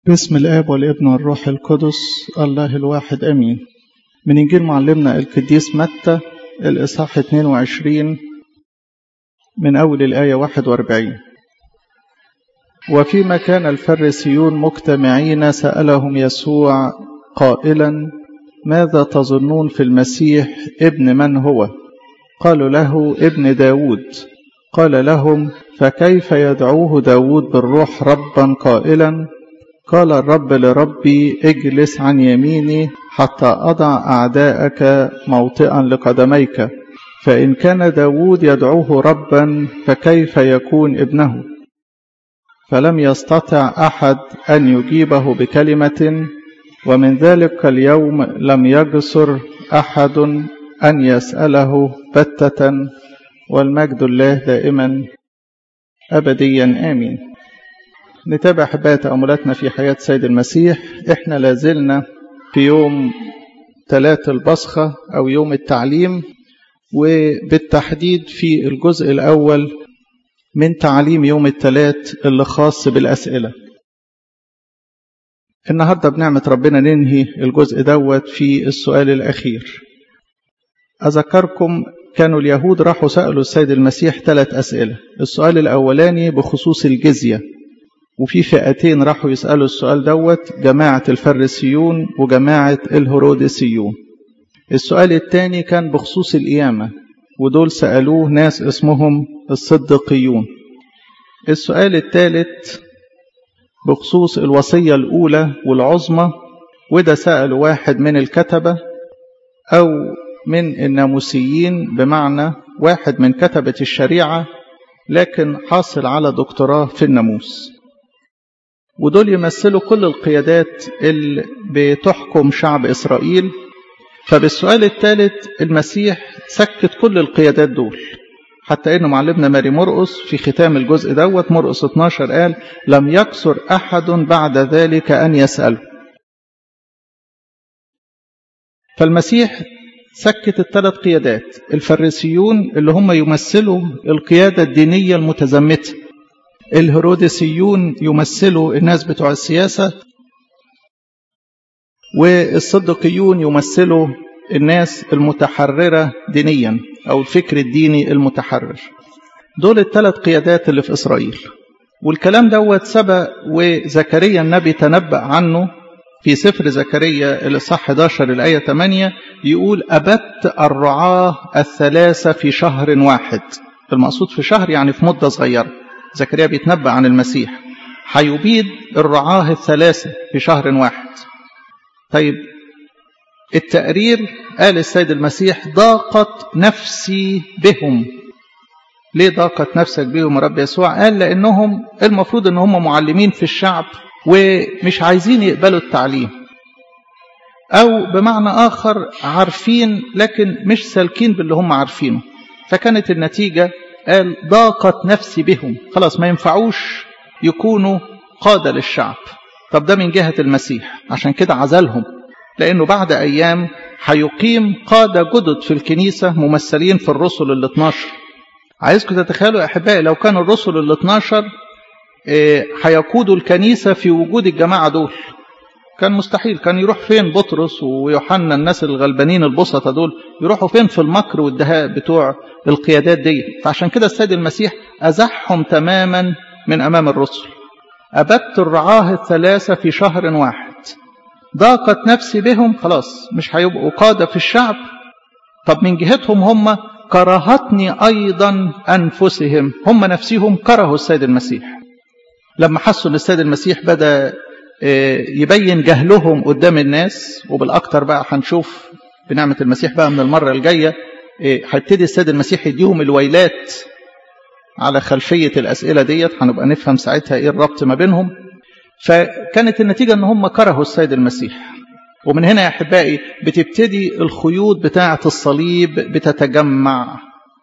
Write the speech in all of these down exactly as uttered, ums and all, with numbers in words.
باسم الآب والابن والروح القدس الله الواحد أمين. من إنجيل معلمنا القديس متى الإصحاح اثنين وعشرين من أول الآية واحد وأربعين. وفيما كان الفريسيون مجتمعين سألهم يسوع قائلا: ماذا تظنون في المسيح؟ ابن من هو؟ قالوا له: ابن داود. قال لهم: فكيف يدعوه داود بالروح ربا قائلا: قال الرب لربي اجلس عن يميني حتى أضع أعداءك موطئا لقدميك. فإن كان داود يدعوه ربا فكيف يكون ابنه؟ فلم يستطع أحد أن يجيبه بكلمة، ومن ذلك اليوم لم يجسر أحد أن يسأله بتة، والمجد الله دائما أبديا آمين. نتابع أحبائي تأملاتنا في حياة سيد المسيح. إحنا لازلنا في يوم ثلاث البصخة أو يوم التعليم، وبالتحديد في الجزء الأول من تعليم يوم الثلاث اللي خاص بالأسئلة. النهاردة بنعمة ربنا ننهي الجزء دوت في السؤال الأخير. أذكركم كانوا اليهود راحوا سألوا السيد المسيح ثلاث أسئلة. السؤال الأولاني بخصوص الجزية، وفي فئتين راحوا يسألوا السؤال دوت، جماعة الفريسيون وجماعة الهروديسيون. السؤال الثاني كان بخصوص القيامة، ودول سألوه ناس اسمهم الصديقيون. السؤال الثالث بخصوص الوصية الأولى والعظمى، وده سأل واحد من الكتبة أو من الناموسيين، بمعنى واحد من كتبة الشريعة لكن حاصل على دكتوراه في الناموس. ودول يمثلوا كل القيادات اللي بتحكم شعب إسرائيل. فبالسؤال الثالث المسيح سكت كل القيادات دول، حتى إنه معلمنا ماري مرقس في ختام الجزء دوت مرقس اثناشر قال: لم يكسر أحد بعد ذلك أن يسأله. فالمسيح سكت الثلاث قيادات: الفريسيون اللي هم يمثلوا القيادة الدينية المتزمتة، الهروديسيون يمثلوا الناس بتوع السياسة، والصديقيون يمثلوا الناس المتحررة دينيا أو الفكر الديني المتحرر. دول الثلاث قيادات اللي في إسرائيل. والكلام دوت سبق وزكريا النبي تنبأ عنه في سفر زكريا الإصحاح احد عشر الآية ثمانية، يقول: أبت الرعاة الثلاثة في شهر واحد. المقصود في شهر يعني في مدة صغيرة. زكريا بيتنبأ عن المسيح هيبيد الرعاة الثلاثة في شهر واحد. طيب التقرير قال السيد المسيح: ضاقت نفسي بهم. ليه ضاقت نفسك بهم يا رب يسوع؟ قال لأنهم المفروض أن هم معلمين في الشعب ومش عايزين يقبلوا التعليم، أو بمعنى آخر عارفين لكن مش سالكين باللي هم عارفينه. فكانت النتيجة قال: ضاقت نفسي بهم، خلاص ما ينفعوش يكونوا قادة للشعب. طب ده من جهة المسيح، عشان كده عزلهم، لأنه بعد أيام هيقيم قادة جدد في الكنيسة ممثلين في الرسل ال اثناشر. عايزكم تتخيلوا يا أحبائي لو كان الرسل ال اثناشر هيقودوا الكنيسة في وجود الجماعة دول، كان مستحيل. كان يروح فين بطرس ويوحنا الناس الغلبانين البسطة دول؟ يروحوا فين في المكر والدهاء بتوع القيادات دي؟ فعشان كده السيد المسيح أزحهم تماما من أمام الرسل. أبت الرعاة الثلاثة في شهر واحد، ضاقت نفسي بهم، خلاص مش هيبقوا قادة في الشعب. طب من جهتهم هم كرهتني أيضا أنفسهم، هم نفسهم كرهوا السيد المسيح لما حسوا أن السيد المسيح بدأ يبين جهلهم قدام الناس. وبالأكتر بقى هنشوف بنعمة المسيح بقى من المرة الجاية هيبتدي السيد المسيح يديهم الويلات على خلفية الأسئلة ديت، هنبقى نفهم ساعتها إيه الربط ما بينهم. فكانت النتيجة أن هم كرهوا السيد المسيح. ومن هنا يا أحبائي بتبتدي الخيوط بتاعة الصليب بتتجمع.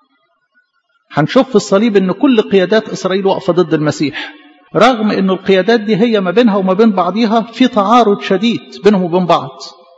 هنشوف في الصليب أن كل قيادات إسرائيل واقفة ضد المسيح، رغم أن القيادات دي هي ما بينها وما بين بعضها في تعارض شديد بينهم وبين بعض،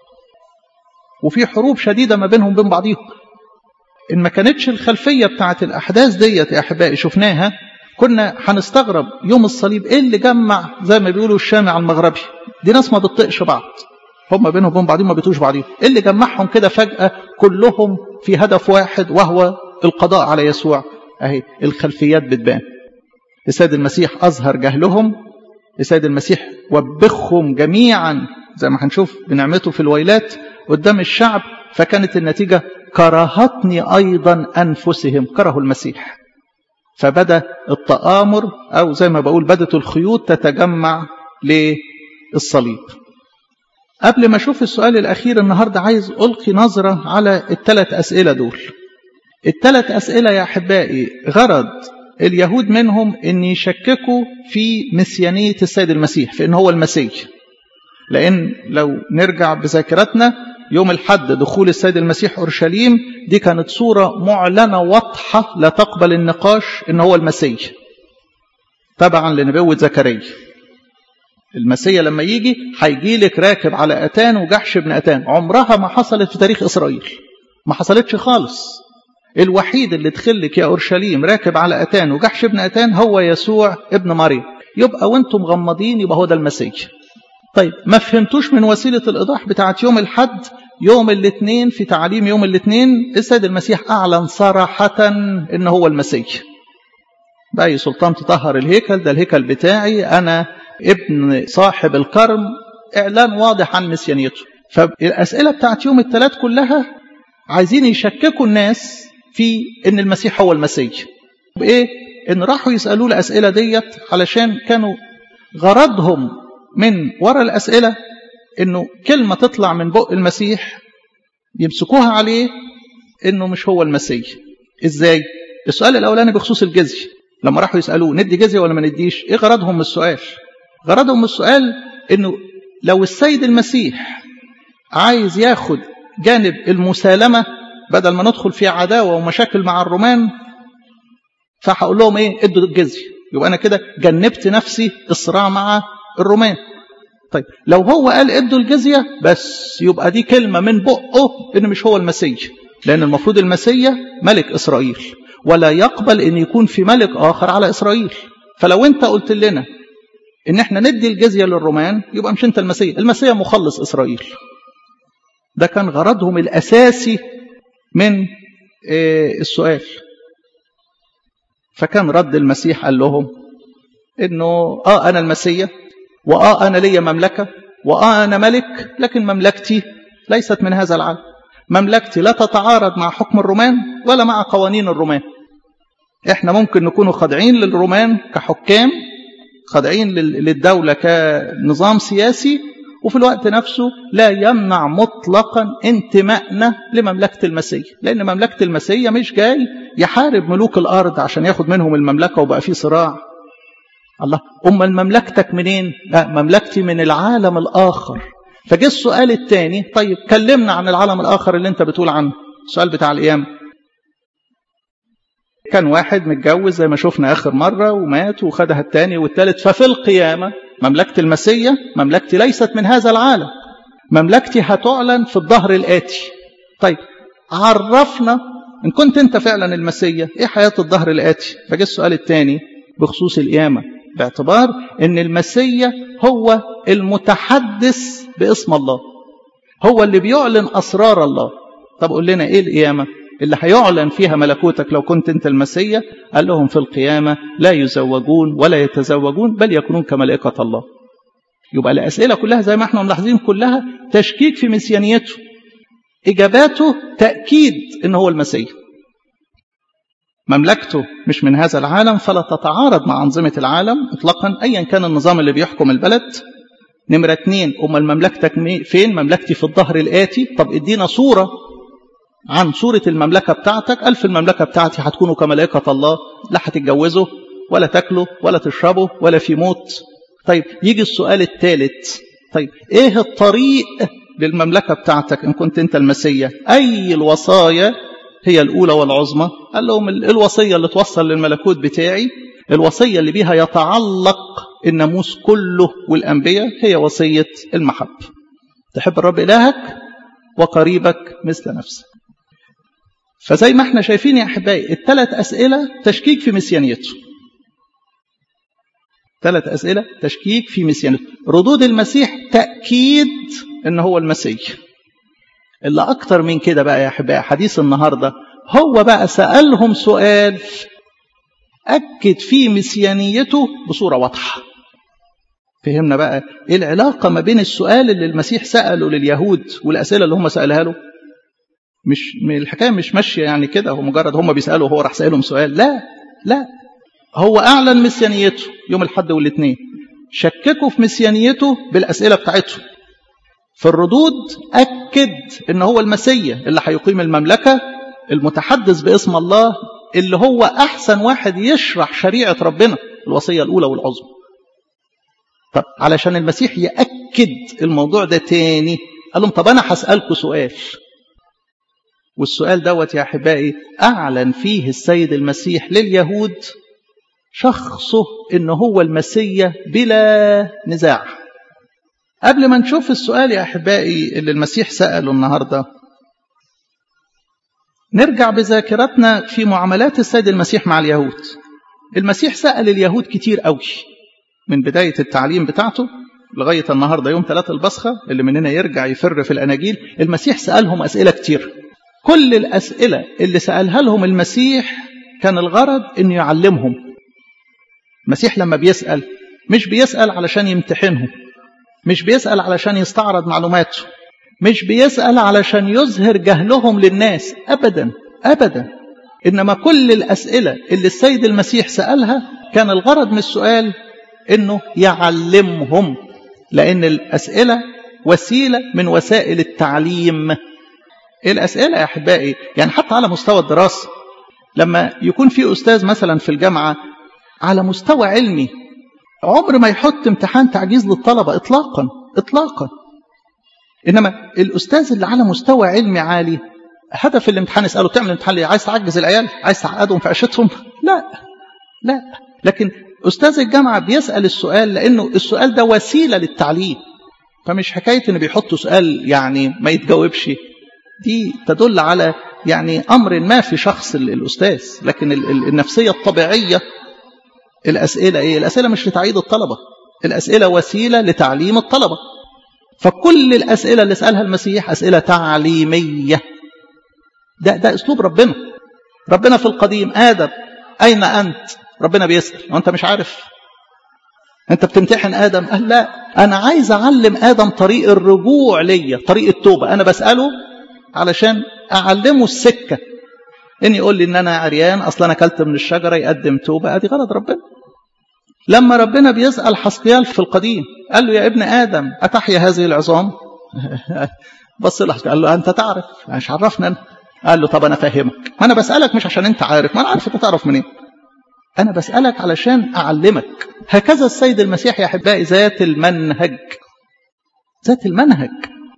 وفي حروب شديدة ما بينهم وبين بعضهم. إن ما كانتش الخلفية بتاعة الأحداث ديت يا أحبائي شفناها، كنا هنستغرب يوم الصليب إيه اللي جمع زي ما بيقولوا الشامع المغربي، دي ناس ما بتطقش بعض، هم بينهم وبين بعضهم ما بيتوش بعضهم، اللي جمعهم كده فجأة كلهم في هدف واحد وهو القضاء على يسوع. اهي الخلفيات بتبان. السيد المسيح أظهر جهلهم، السيد المسيح وبخهم جميعا زي ما هنشوف بنعمته في الويلات قدام الشعب، فكانت النتيجة كرهتني أيضا أنفسهم، كرهوا المسيح. فبدأ التآمر أو زي ما بقول بدأت الخيوط تتجمع للصليب. قبل ما أشوف السؤال الأخير النهاردة عايز ألقي نظرة على الثلاث أسئلة دول. الثلاث أسئلة يا أحبائي غرض اليهود منهم أن يشككوا في مسيانية السيد المسيح، في أنه هو المسيح. لأن لو نرجع بذاكرتنا يوم الحد دخول السيد المسيح أورشليم، دي كانت صورة معلنة واضحة لا تقبل النقاش أنه هو المسيح، تبعا لنبوة زكريا. المسيح لما يجي هيجي لك راكب على أتان وجحش بن أتان. عمرها ما حصلت في تاريخ إسرائيل، ما حصلتش خالص. الوحيد اللي دخلك يا أورشليم راكب على أتان وجحش بن أتان هو يسوع ابن مريم. يبقى وانتم مغمضين يبقى هو ده المسيح. طيب ما فهمتوش من وسيلة الإيضاح بتاعت يوم الحد، يوم الاثنين في تعليم يوم الاثنين السيد المسيح أعلن صراحة إن هو المسيح. بأي سلطان تطهر الهيكل؟ ده الهيكل بتاعي، أنا ابن صاحب الكرم. إعلان واضح عن مسيانيته. فالأسئلة بتاعت يوم الثلاث كلها عايزين يشككوا الناس في إن المسيح هو المسيح. بإيه؟ إن راحوا يسألوا الأسئلة ديت علشان كانوا غرضهم من وراء الأسئلة إنه كلمة تطلع من بق المسيح يمسكوها عليه إنه مش هو المسيح. إزاي؟ السؤال الأولاني بخصوص الجزية، لما راحوا يسألوه ندي جزية ولا ما نديش؟ إيه غرضهم من السؤال؟ غرضهم من السؤال إنه لو السيد المسيح عايز ياخد جانب المسالمة بدل ما ندخل في عداوة ومشاكل مع الرومان، فهقول لهم إيه؟ ادوا الجزية، يبقى أنا كده جنبت نفسي الصراع مع الرومان. طيب لو هو قال ادوا الجزية بس، يبقى دي كلمة من بقه إن مش هو المسيح، لأن المفروض المسيح ملك إسرائيل ولا يقبل إن يكون في ملك آخر على إسرائيل. فلو أنت قلت لنا إن احنا ندي الجزية للرومان يبقى مش أنت المسيح، المسيح مخلص إسرائيل. ده كان غرضهم الأساسي من السؤال. فكان رد المسيح قال لهم إنه آه أنا المسيح، وآه أنا لي مملكة، وآه أنا ملك، لكن مملكتي ليست من هذا العالم. مملكتي لا تتعارض مع حكم الرومان ولا مع قوانين الرومان. احنا ممكن نكونوا خاضعين للرومان كحكام، خاضعين للدولة كنظام سياسي، وفي الوقت نفسه لا يمنع مطلقا انتمائنا لمملكة المسيح، لأن مملكة المسيح مش جاي يحارب ملوك الأرض عشان ياخد منهم المملكة وبقى فيه صراع. الله، أم مملكتك منين؟ لا، مملكتي من العالم الآخر. فجاء السؤال الثاني، طيب كلمنا عن العالم الآخر اللي انت بتقول عنه، السؤال بتاع القيامة. كان واحد متجوز زي ما شفنا آخر مرة ومات وخدها الثاني والثالث. ففي القيامة مملكة المسيح، مملكتي ليست من هذا العالم، مملكتي هتعلن في الظهر الآتي. طيب عرفنا إن كنت أنت فعلا المسيح، إيه حياة الظهر الآتي؟ فجاء السؤال الثاني بخصوص القيامة، باعتبار أن المسيح هو المتحدث باسم الله، هو اللي بيعلن أسرار الله. طب قول لنا إيه القيامة اللي هيعلن فيها ملكوتك لو كنت أنت المسيح؟ قال لهم في القيامة لا يزوجون ولا يتزوجون بل يكونون كملائكة الله. يبقى الأسئلة كلها زي ما احنا ملاحظين كلها تشكيك في مسيانيته، إجاباته تأكيد إن هو المسيح. مملكته مش من هذا العالم فلا تتعارض مع أنظمة العالم إطلاقا أيا كان النظام اللي بيحكم البلد. نمرة اتنين، أمال مملكتك فين؟ مملكتي في الظهر الآتي. طب ادينا صورة عن صورة المملكة بتاعتك. قال في المملكة بتاعتي هتكونوا كملائكة الله، لا هتتجوزوا ولا تاكلوا ولا تشربوا ولا في موت. طيب يجي السؤال الثالث، طيب ايه الطريق للمملكة بتاعتك إن كنت انت المسيح؟ أي الوصايا هي الأولى والعظمى؟ قال لهم الوصية اللي توصل للملكوت بتاعي، الوصية اللي بيها يتعلق الناموس كله والأنبياء، هي وصية المحبة. تحب الرب إلهك وقريبك مثل نفسك. فزي ما احنا شايفين يا أحبائي الثلاث أسئلة تشكيك في مسيانيته. ثلاث أسئلة تشكيك في مسيانته. ردود المسيح تأكيد إن هو المسيح. اللي أكتر من كده بقى يا أحبائي حديث النهاردة، هو بقى سألهم سؤال أكد فيه مسيانيته بصورة واضحة. فهمنا بقى إيه العلاقة ما بين السؤال اللي المسيح سأله لليهود والأسئلة اللي هم سألها له؟ مش الحكاية مش ماشية يعني كده، هو مجرد هم بيسألوا هو راح سألهم سؤال. لا لا، هو أعلن مسيانيته يوم الحد والاثنين، شككوا في مسيانيته بالأسئلة بتاعتهم. في الردود أكد إن هو المسيح اللي هيقيم المملكة، المتحدث باسم الله، اللي هو أحسن واحد يشرح شريعة ربنا، الوصية الأولى والعظمى. طب علشان المسيح يأكد الموضوع ده تاني، قال لهم طب أنا هسألكوا سؤال، والسؤال دوت يا أحبائي أعلن فيه السيد المسيح لليهود شخصه إنه هو المسيح بلا نزاع. قبل ما نشوف السؤال يا أحبائي اللي المسيح سأله النهاردة، نرجع بذاكرتنا في معاملات السيد المسيح مع اليهود. المسيح سأل اليهود كتير قوي من بداية التعليم بتاعته لغاية النهاردة يوم ثلاثة البصخة، اللي مننا يرجع يفر في الأناجيل. المسيح سألهم أسئلة كتير. كل الأسئلة اللي سألها لهم المسيح كان الغرض إنه يعلمهم. المسيح لما بيسأل مش بيسأل علشان يمتحنهم، مش بيسأل علشان يستعرض معلوماته، مش بيسأل علشان يظهر جهلهم للناس، أبدا أبدا. إنما كل الأسئلة اللي السيد المسيح سألها كان الغرض من السؤال إنه يعلمهم، لأن الأسئلة وسيلة من وسائل التعليم. الأسئلة يا أحبائي يعني حتى على مستوى الدراسة، لما يكون في أستاذ مثلا في الجامعة على مستوى علمي، عمر ما يحط امتحان تعجيز للطلبة إطلاقا إطلاقا. إنما الأستاذ اللي على مستوى علمي عالي، هدف الامتحان يسأله تعمل امتحان ليه؟ عايز تعجز العيال؟ عايز تعقدهم في عيشتهم؟ لا لا. لكن أستاذ الجامعة بيسأل السؤال لأنه السؤال ده وسيلة للتعليم. فمش حكاية إن بيحطوا سؤال يعني ما يتجاوبش، دي تدل على يعني أمر ما في شخص الأستاذ. لكن النفسية الطبيعية، الأسئلة إيه؟ الأسئلة مش لتعييد الطلبة، الأسئلة وسيلة لتعليم الطلبة. فكل الأسئلة اللي سألها المسيح أسئلة تعليمية. ده ده أسلوب ربنا. ربنا في القديم، آدم أين أنت؟ ربنا بيسأل، وأنت مش عارف؟ أنت بتمتحن آدم؟ قال لا، أنا عايز أعلم آدم طريق الرجوع ليا، طريق التوبة. أنا بسأله علشان أعلمه السكة. إن يقول لي إن أنا عريان، أصلا أنا أكلت من الشجرة، يقدم توبة، أدي غلط ربنا. لما ربنا بيسأل حسقيال في القديم قال له يا ابن آدم أتحيا هذه العظام؟ بص له قال له أنت تعرف، مش عرفنا أنا. قال له طب أنا فاهمك، ما أنا بسألك مش عشان أنت عارف، ما أنا عارف أنت تعرف منين، أنا بسألك علشان أعلمك. هكذا السيد المسيح يا أحبائي ذات المنهج، ذات المنهج.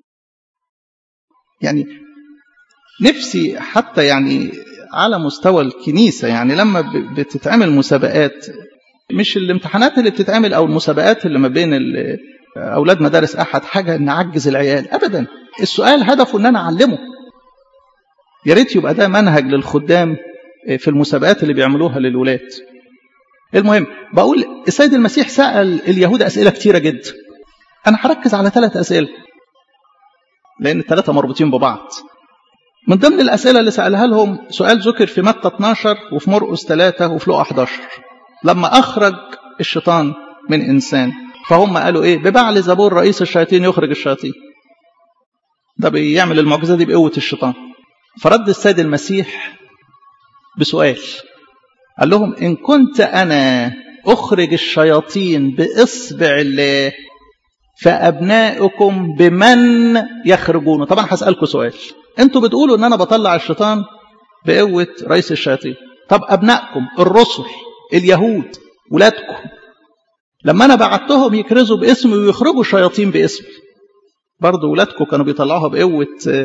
يعني نفسي حتى يعني على مستوى الكنيسة، يعني لما بتتعمل مسابقات، مش الامتحانات اللي بتتعمل أو المسابقات اللي ما بين أولاد مدارس أحد حاجة نعجز العيال أبدا. السؤال هدفه أن أنا أعلمه. يا ريت يبقى ده منهج للخدام في المسابقات اللي بيعملوها للولاد. المهم بقول السيد المسيح سأل اليهود أسئلة كتيرة جدا. أنا هركز على ثلاث أسئلة لأن الثلاثة مربوطين ببعض. من ضمن الأسئلة اللي سألها لهم سؤال ذكر في متى اثناشر وفي مرقس ثلاثة وفي لوقا أحد عشر، لما أخرج الشيطان من إنسان، فهم قالوا إيه؟ ببعل زبور رئيس الشياطين يخرج الشياطين. ده بيعمل المعجزة دي بقوة الشيطان. فرد السيد المسيح بسؤال، قال لهم إن كنت أنا أخرج الشياطين بإصبع الله فأبناؤكم بمن يخرجون؟ طبعا هسألكم سؤال، أنتوا بتقولوا أن أنا بطلع الشيطان بقوة رئيس الشياطين، طب أبنائكم الرسل اليهود ولادكم لما أنا بعتهم يكرزوا باسمي ويخرجوا الشياطين باسمي، برضو ولادكم كانوا بيطلعوها بقوة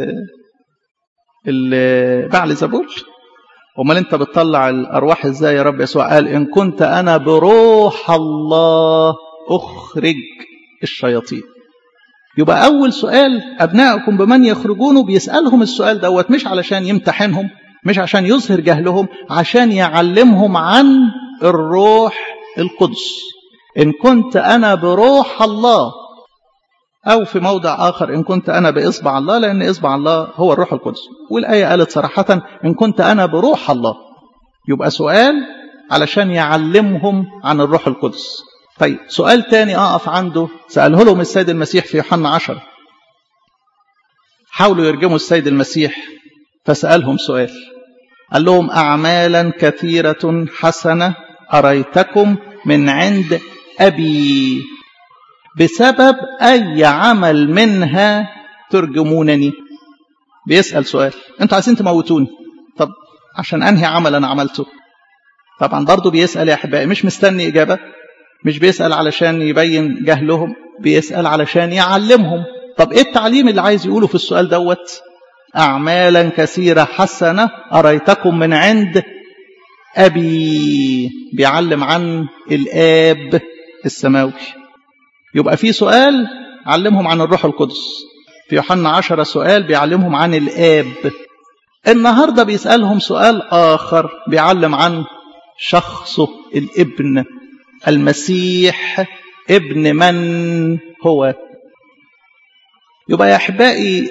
بعل زبول؟ امال انت بتطلع الارواح ازاي يا رب يسوع؟ قال ان كنت انا بروح الله اخرج الشياطين. يبقى اول سؤال ابنائكم بمن يخرجونه، بيسالهم السؤال دوت مش علشان يمتحنهم، مش عشان يظهر جهلهم، عشان يعلمهم عن الروح القدس. إن كنت أنا بروح الله، أو في موضع آخر إن كنت أنا بإصبع الله، لأن إصبع الله هو الروح القدس. والآية قالت صراحة إن كنت أنا بروح الله. يبقى سؤال علشان يعلمهم عن الروح القدس. طيب سؤال تاني أقف عنده سأله لهم السيد المسيح في يوحنا عشرة. حاولوا يرجموا السيد المسيح فسألهم سؤال، قال لهم أعمالا كثيرة حسنة أريتكم من عند أبي، بسبب أي عمل منها ترجمونني؟ بيسأل سؤال، أنتوا عايزين تموتوني، طب عشان أنهي عمل أنا عملته؟ طبعا برضو بيسأل يا أحبائي، مش مستني إجابة، مش بيسأل علشان يبين جهلهم، بيسأل علشان يعلمهم. طب إيه التعليم اللي عايز يقوله في السؤال دوت؟ أعمالا كثيرة حسنة أريتكم من عند أبي، بيعلم عن الآب السماوي. يبقى في سؤال علمهم عن الروح القدس، في يوحنا عشرة سؤال بيعلمهم عن الآب. النهاردة بيسألهم سؤال آخر بيعلم عن شخصه الابن المسيح، ابن من هو؟ يبقى يا أحبائي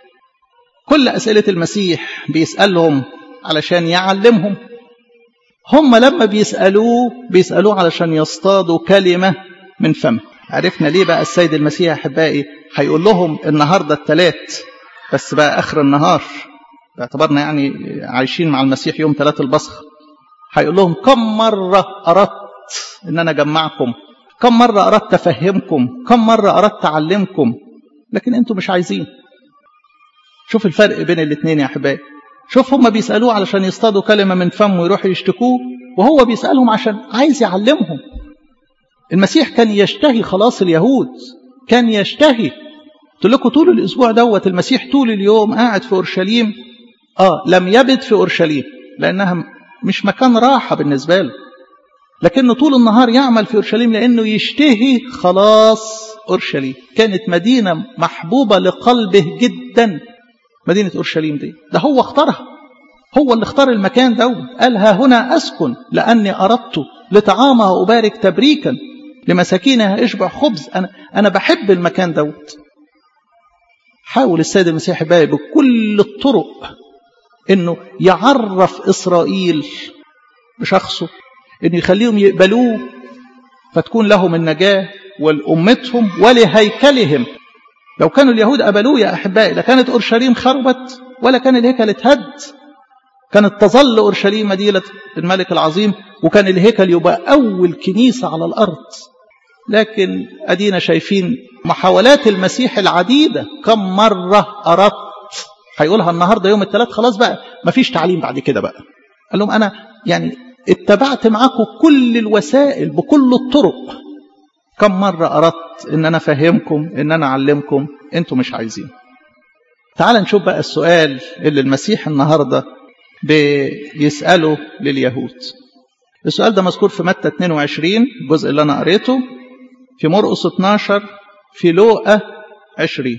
كل أسئلة المسيح بيسألهم علشان يعلمهم. هم لما بيسألوه بيسألوه علشان يصطادوا كلمة من فمه. عرفنا ليه بقى السيد المسيح يا أحبائي هيقول لهم النهاردة الثلاث، بس بقى آخر النهار، باعتبارنا يعني عايشين مع المسيح يوم ثلاث البصخ، هيقول لهم كم مرة أردت إن أنا أجمعكم، كم مرة أردت أفهمكم، كم مرة أردت أعلمكم، لكن أنتم مش عايزين. شوف الفرق بين الاثنين يا أحبائي. شوف هم بيسألوه علشان يصطادوا كلمة من فمه ويروحوا يشتكوه، وهو بيسألهم عشان عايز يعلمهم. المسيح كان يشتهي خلاص اليهود، كان يشتهي. قلت لكم طول الأسبوع دوت المسيح طول اليوم قاعد في أورشليم. آه لم يبت في أورشليم لأنها مش مكان راحة بالنسبة له، لكنه طول النهار يعمل في أورشليم لأنه يشتهي خلاص أورشليم. كانت مدينة محبوبة لقلبه جدا مدينة أورشليم دي، ده هو اختارها، هو اللي اختار المكان ده. قال ها هنا أسكن لأني أردت لطعامها أبارك تبريكا، لمساكينها اشبع خبز. أنا, أنا بحب المكان دوت. حاول السيد المسيح بقى بكل الطرق إنه يعرف إسرائيل بشخصه، إنه يخليهم يقبلوه فتكون لهم النجاة ولأمتهم ولهيكلهم. لو كانوا اليهود قبلوه يا أحبائي لكانت أورشليم خربت ولا كان الهيكل اتهد، كانت تظل أورشليم مدينة الملك العظيم، وكان الهيكل يبقى أول كنيسة على الأرض. لكن أدينا شايفين محاولات المسيح العديدة. كم مرة أردت، هيقولها النهاردة يوم الثلاث، خلاص بقى مفيش تعليم بعد كده بقى. قال لهم أنا يعني اتبعت معكم كل الوسائل بكل الطرق، كم مرة أردت إن أنا أفهمكم، إن أنا أعلمكم، أنتم مش عايزين. تعال نشوف بقى السؤال اللي المسيح النهاردة بيسأله لليهود. السؤال ده مذكور في متى اثنين وعشرين الجزء اللي أنا قريته، في مرقس اثناشر، في لوقا عشرين.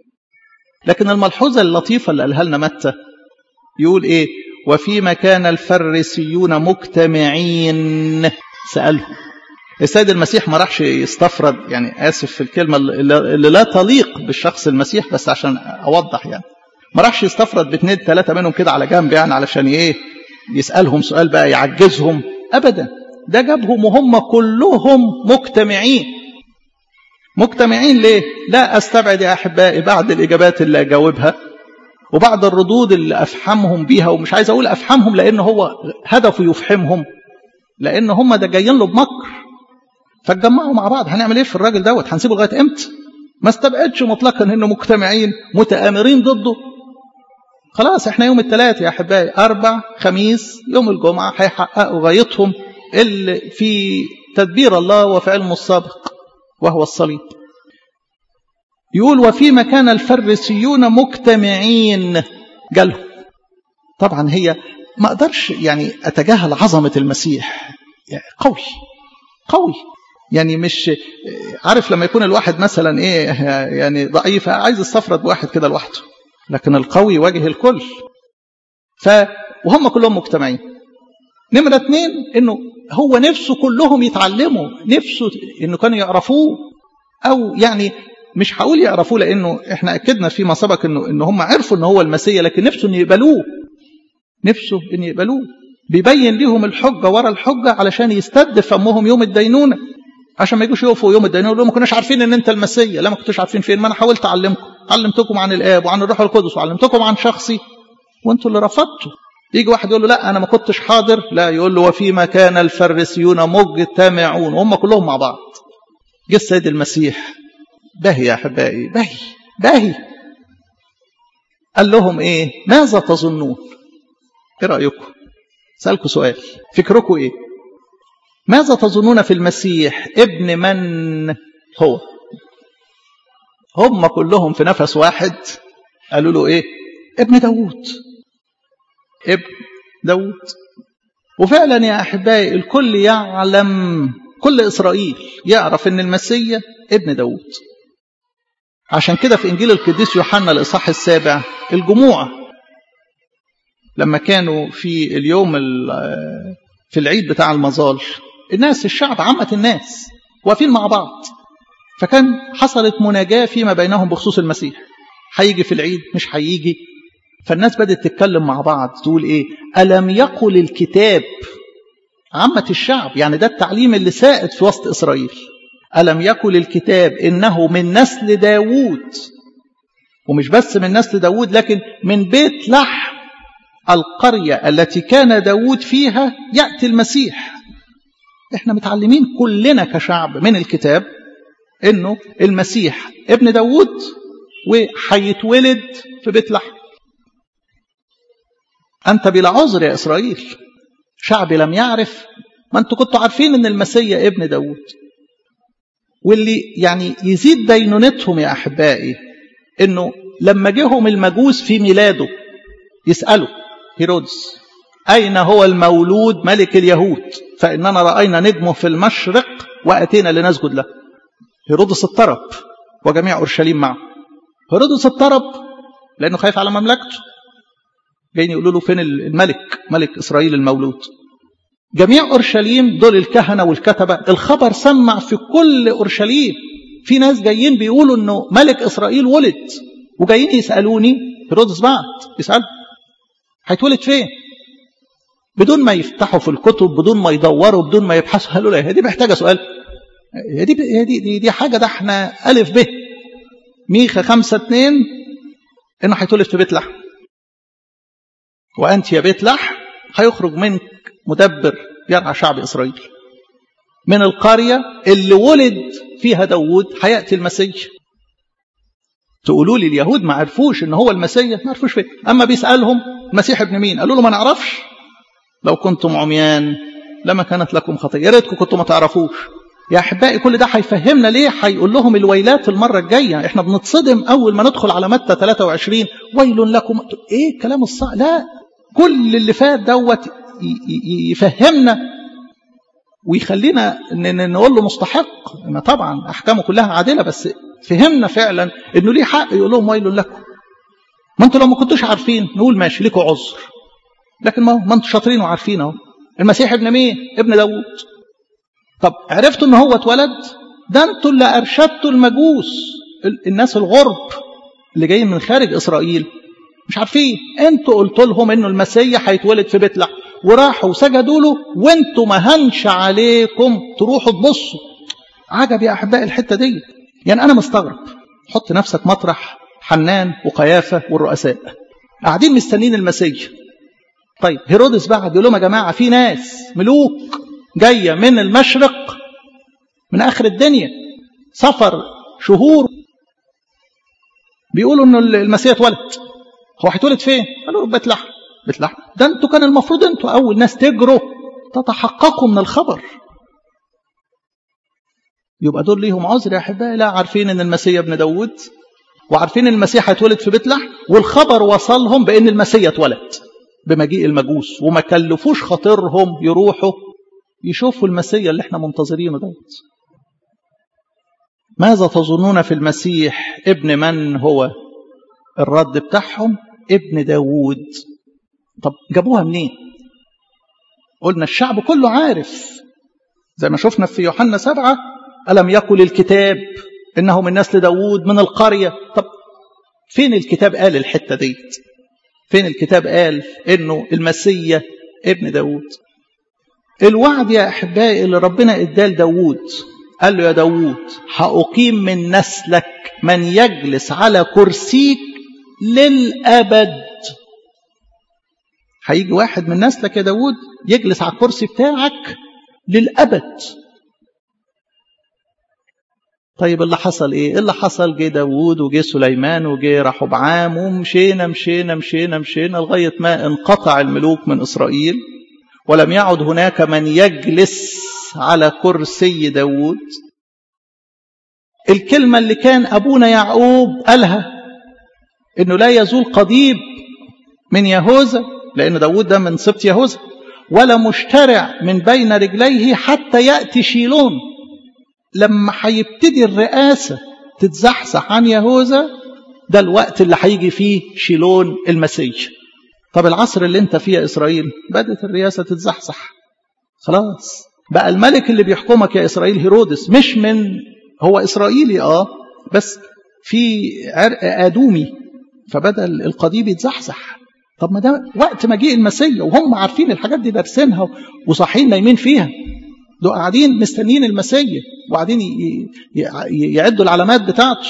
لكن الملحوظة اللطيفة اللي قالها لنا متى يقول إيه؟ وفيما كان الفريسيون مجتمعين سألهم. السيد المسيح ما راحش يستفرد، يعني آسف في الكلمة اللي لا تليق بالشخص المسيح، بس عشان أوضح يعني، ما راحش يستفرد باثنين ثلاثة منهم كده على جنب يعني علشان إيه يسألهم سؤال بقى يعجزهم. أبدا، ده جابهم وهم كلهم مجتمعين. مجتمعين ليه؟ لا أستبعد يا أحبائي بعد الإجابات اللي أجاوبها وبعد الردود اللي أفحمهم بيها، ومش عايز أقول أفحمهم لأنه هو هدفه يفحمهم، لأن هم ده جايين له بمكر. فاتجمعوا مع بعض، هنعمل ايه في الراجل دوت؟ هنسيبه لغايه امتى؟ ما استبعدش مطلقا انه مجتمعين متآمرين ضده. خلاص احنا يوم الثلاث يا احبائي، اربع خميس يوم الجمعه هيحققوا غايتهم اللي في تدبير الله وفي علمه السابق وهو الصليب. يقول وفيما كان الفريسيون مجتمعين جالهم. طبعا هي ما اقدرش يعني اتجاهل عظمه المسيح، يعني قوي قوي، يعني مش عارف لما يكون الواحد مثلا ايه يعني ضعيف عايز يستفرد بواحد كده لوحده، لكن القوي يواجه الكل. ف وهم كلهم مجتمعين. نمرة اثنين انه هو نفسه كلهم يتعلموا، نفسه انه كانوا يعرفوه، او يعني مش هقول يعرفوه لانه احنا اكدنا فيما سبق انه ان هم عرفوا ان هو المسيح، لكن نفسه ان يقبلوه، نفسه ان يقبلوه. بيبين لهم الحجه ورا الحجه علشان يستد فمهم يوم الدينونه، عشان ما يجوش يقفوا يوم الدينونه يقولوا ما كناش عارفين ان انت المسيح. لا، ما كنتوش عارفين فين؟ ما انا حاولت اعلمكم، علمتكم عن الاب وعن الروح القدس وعلمتكم عن شخصي وانتوا اللي رفضتوا. يجي واحد يقول له لا انا ما كنتش حاضر، لا، يقول له وفيما كان الفريسيون مجتمعون، وهم كلهم مع بعض. جه السيد المسيح باهي يا احبائي، باهي باهي، قال لهم ايه؟ ماذا تظنون؟ ايه رايكم؟ سألكم سؤال، فكركم ايه؟ ماذا تظنون في المسيح؟ ابن من هو؟ هم كلهم في نفس واحد قالوا له ايه؟ ابن داود، ابن داود. وفعلا يا احبائي الكل يعلم، كل اسرائيل يعرف ان المسيح ابن داود. عشان كده في انجيل القديس يوحنا الاصحاح السابع، الجموع لما كانوا في اليوم في العيد بتاع المظال، الناس الشعب عامة الناس واقفين مع بعض، فكان حصلت مناجاة فيما بينهم بخصوص المسيح، هيجي في العيد مش هيجي. فالناس بدأت تتكلم مع بعض تقول ايه؟ ألم يقل الكتاب؟ عامة الشعب، يعني ده التعليم اللي سائد في وسط إسرائيل. ألم يقل الكتاب إنه من نسل داود؟ ومش بس من نسل داود، لكن من بيت لحم القرية التي كان داود فيها يأتي المسيح. احنا متعلمين كلنا كشعب من الكتاب انه المسيح ابن داود وحيتولد في بيت لحم. انت بلا عذر يا اسرائيل، شعبي لم يعرف، ما انتوا كنتوا عارفين ان المسيح ابن داود. واللي يعني يزيد دينونتهم يا احبائي انه لما جيهم المجوس في ميلاده يسألوا هيرودس أين هو المولود ملك اليهود؟ فإننا رأينا نجمه في المشرق وأتينا لنسجد له. هيرودس اضطرب وجميع أورشليم معه. هيرودس اضطرب لأنه خايف على مملكته، جايين يقولوا له فين الملك، ملك إسرائيل المولود. جميع أورشليم دول الكهنة والكتبة، الخبر سمع في كل أورشليم، في ناس جايين بيقولوا إنه ملك إسرائيل ولد، وجايين يسألوني. هيرودس بعت يسأل هيتولد فين؟ بدون ما يفتحوا في الكتب، بدون ما يدوروا، بدون ما يبحثوا. قالوا لا، دي محتاجة سؤال، دي دي دي, دي حاجة، ده احنا ألف به ميخا خمسة اتنين إنه هيتولد في بيت لحم، وأنت يا بيت لحم هيخرج منك مدبر يرعى شعب إسرائيل. من القرية اللي ولد فيها داود هيأتي المسيح. تقولوا لي اليهود ما عرفوش إن هو المسيح؟ ما عرفوش فين. أما بيسألهم المسيح ابن مين؟ قالوا له ما نعرفش. لو كنتم عميان لما كانت لكم خطية، يا ريتكم كنتم ما تعرفوش. يا أحبائي كل ده هيفهمنا ليه هيقول لهم الويلات المرة الجاية. احنا بنتصدم أول ما ندخل على متى ثلاثة وعشرين، ويل لكم. ايه الكلام الصعب؟ لا، كل اللي فات دوت يفهمنا ويخلينا نقول له مستحق. ما طبعا أحكامه كلها عادلة، بس فهمنا فعلا انه ليه حق يقول لهم ويل لكم. ما انتوا لو ما كنتوش عارفين نقول ماشي ليكوا عذر، لكن ما ما انتوا شاطرين وعارفين اهو المسيح ابن مين؟ ابن داود. طب عرفتوا ان هو اتولد؟ ده انتوا اللي ارشدتوا المجوس، الناس الغرب اللي جايين من خارج اسرائيل مش عارفين. انتوا قلتوا لهم انه المسيح هيتولد في بيت لحم، وراحوا سجدوا له، وانتوا ما هنش عليكم تروحوا تبصوا. عجب يا احبائي الحته دي. يعني انا مستغرب، حط نفسك مطرح حنان وقيافه والرؤساء قاعدين مستنين المسيح. طيب هيرودس بعد يقول لهم يا جماعه في ناس ملوك جايه من المشرق، من اخر الدنيا، سفر شهور، بيقولوا انه المسيح اتولد. هو هيتولد فين؟ قالوا بيت لحم. بيت لحم ده انتوا كان المفروض انتوا اول ناس تجروا تتحققوا من الخبر. يبقى دول ليهم عذر يا احبائي؟ لا، عارفين ان المسيح ابن داود، وعارفين ان المسيح هيتولد في بيت لحم، والخبر وصلهم بان المسيح اتولد بمجيء المجوس، وما كلفوش خاطرهم يروحوا يشوفوا المسيح اللي احنا منتظرينه دوت. ماذا تظنون في المسيح؟ ابن من هو؟ الرد بتاعهم ابن داود. طب جابوها منين؟ قلنا الشعب كله عارف، زي ما شفنا في يوحنا سبعة، ألم يقل الكتاب إنه من نسل داود من القرية. طب فين الكتاب قال الحتة ديت؟ فين الكتاب قال إنه المسيح ابن داود؟ الوعد يا أحبائي اللي ربنا إداه لداود، قال له يا داود هأقيم من نسلك من يجلس على كرسيك للأبد. هيجي واحد من نسلك يا داود يجلس على الكرسي بتاعك للأبد. طيب اللي حصل ايه؟ اللي حصل جه داود وجه سليمان وجه رحبعام ومشينا مشينا مشينا مشينا لغاية ما انقطع الملوك من إسرائيل، ولم يعد هناك من يجلس على كرسي داود. الكلمة اللي كان أبونا يعقوب قالها إنه لا يزول قضيب من يهوذا، لأن داود ده من سبط يهوذا، ولا مشترع من بين رجليه حتى يأتي شيلون. لما هيبتدي الرئاسة تتزحزح عن يهوذا، ده الوقت اللي هيجي فيه شيلون المسيح. طب العصر اللي انت فيه يا إسرائيل بدأت الرئاسة تتزحزح، خلاص بقى الملك اللي بيحكمك يا إسرائيل هيرودس مش من هو إسرائيلي اه بس في عرق آدومي، فبدأ القضيب يتزحزح. طب ما ده وقت مجيء المسيح وهم عارفين الحاجات دي دارسينها وصاحيين نايمين فيها، دول قاعدين مستنيين المسيح وقاعدين يعدوا العلامات بتاعته.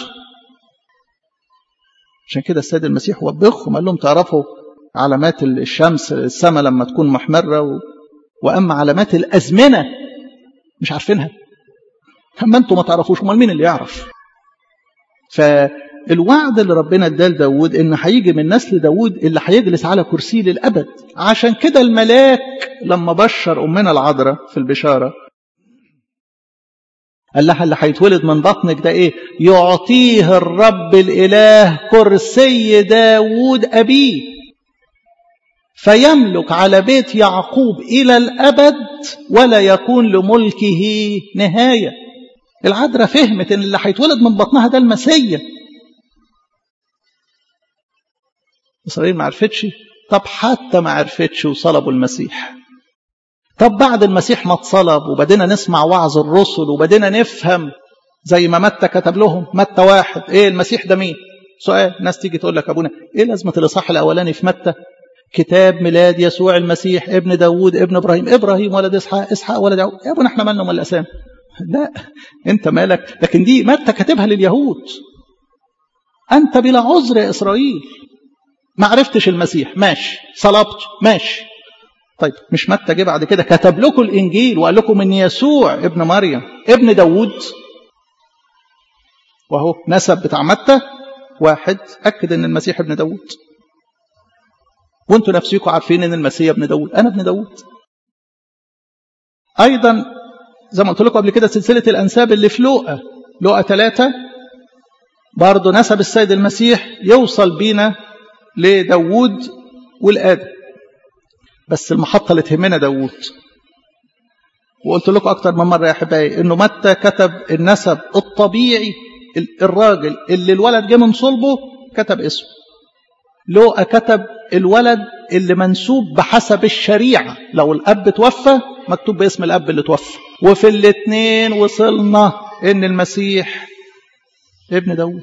عشان كده السيد المسيح وبخهم قال لهم تعرفوا علامات الشمس السماء لما تكون محمرة و... وأما علامات الأزمنة مش عارفينها. أما أنتم ما تعرفوش، امال مين اللي يعرف؟ فالوعد اللي ربنا اداه لداود إن هيجي من نسل داود اللي هيجلس على كرسي للأبد. عشان كده الملاك لما بشر أمنا العذراء في البشارة قال لها اللي هيتولد من بطنك ده إيه؟ يعطيه الرب الإله كرسي داود أبيه فيملك على بيت يعقوب إلى الأبد ولا يكون لملكه نهاية. العذراء فهمت إن اللي هيتولد من بطنها ده المسيح. إسرائيل ما عرفتش. طب حتى ما عرفتش وصلبوا المسيح. طب بعد المسيح ما اتصلب وبدينا نسمع وعظ الرسل وبدينا نفهم زي ما متى كتب لهم، متى واحد ايه المسيح ده مين؟ سؤال. ناس تيجي تقول لك ابونا ايه لازمه الاصحاح الاولاني في متى؟ كتاب ميلاد يسوع المسيح ابن داود ابن ابراهيم، ابراهيم ولد اسحاق، اسحاق ولد يعقوب. يا ابونا احنا مالنا ولا الاسامي؟ لا انت مالك. لكن دي متى كاتبها لليهود. انت بلا عذر يا اسرائيل، ما عرفتش المسيح ماشي، صلبته ماشي. طيب مش متى جه بعد كده كتب لكم الانجيل وقال لكم ان يسوع ابن مريم ابن داود؟ وهو نسب بتاع متى واحد اكد ان المسيح ابن داود، وانتوا نفسكم عارفين ان المسيح ابن داود. انا ابن داود. ايضا زي ما قلت لكم قبل كده سلسله الانساب اللي في لوقا لوقا ثلاثة برضه نسب السيد المسيح يوصل بينا لداود والآدم، بس المحطة اللي تهمنا داود. وقلت لكم أكتر من مرة يا أحبائي إنه متى كتب النسب الطبيعي، الراجل اللي الولد جه من صلبه كتب اسمه. لوقا كتب الولد اللي منسوب بحسب الشريعة، لو الأب توفى مكتوب باسم الأب اللي توفى. وفي الاثنين وصلنا إن المسيح ابن داود.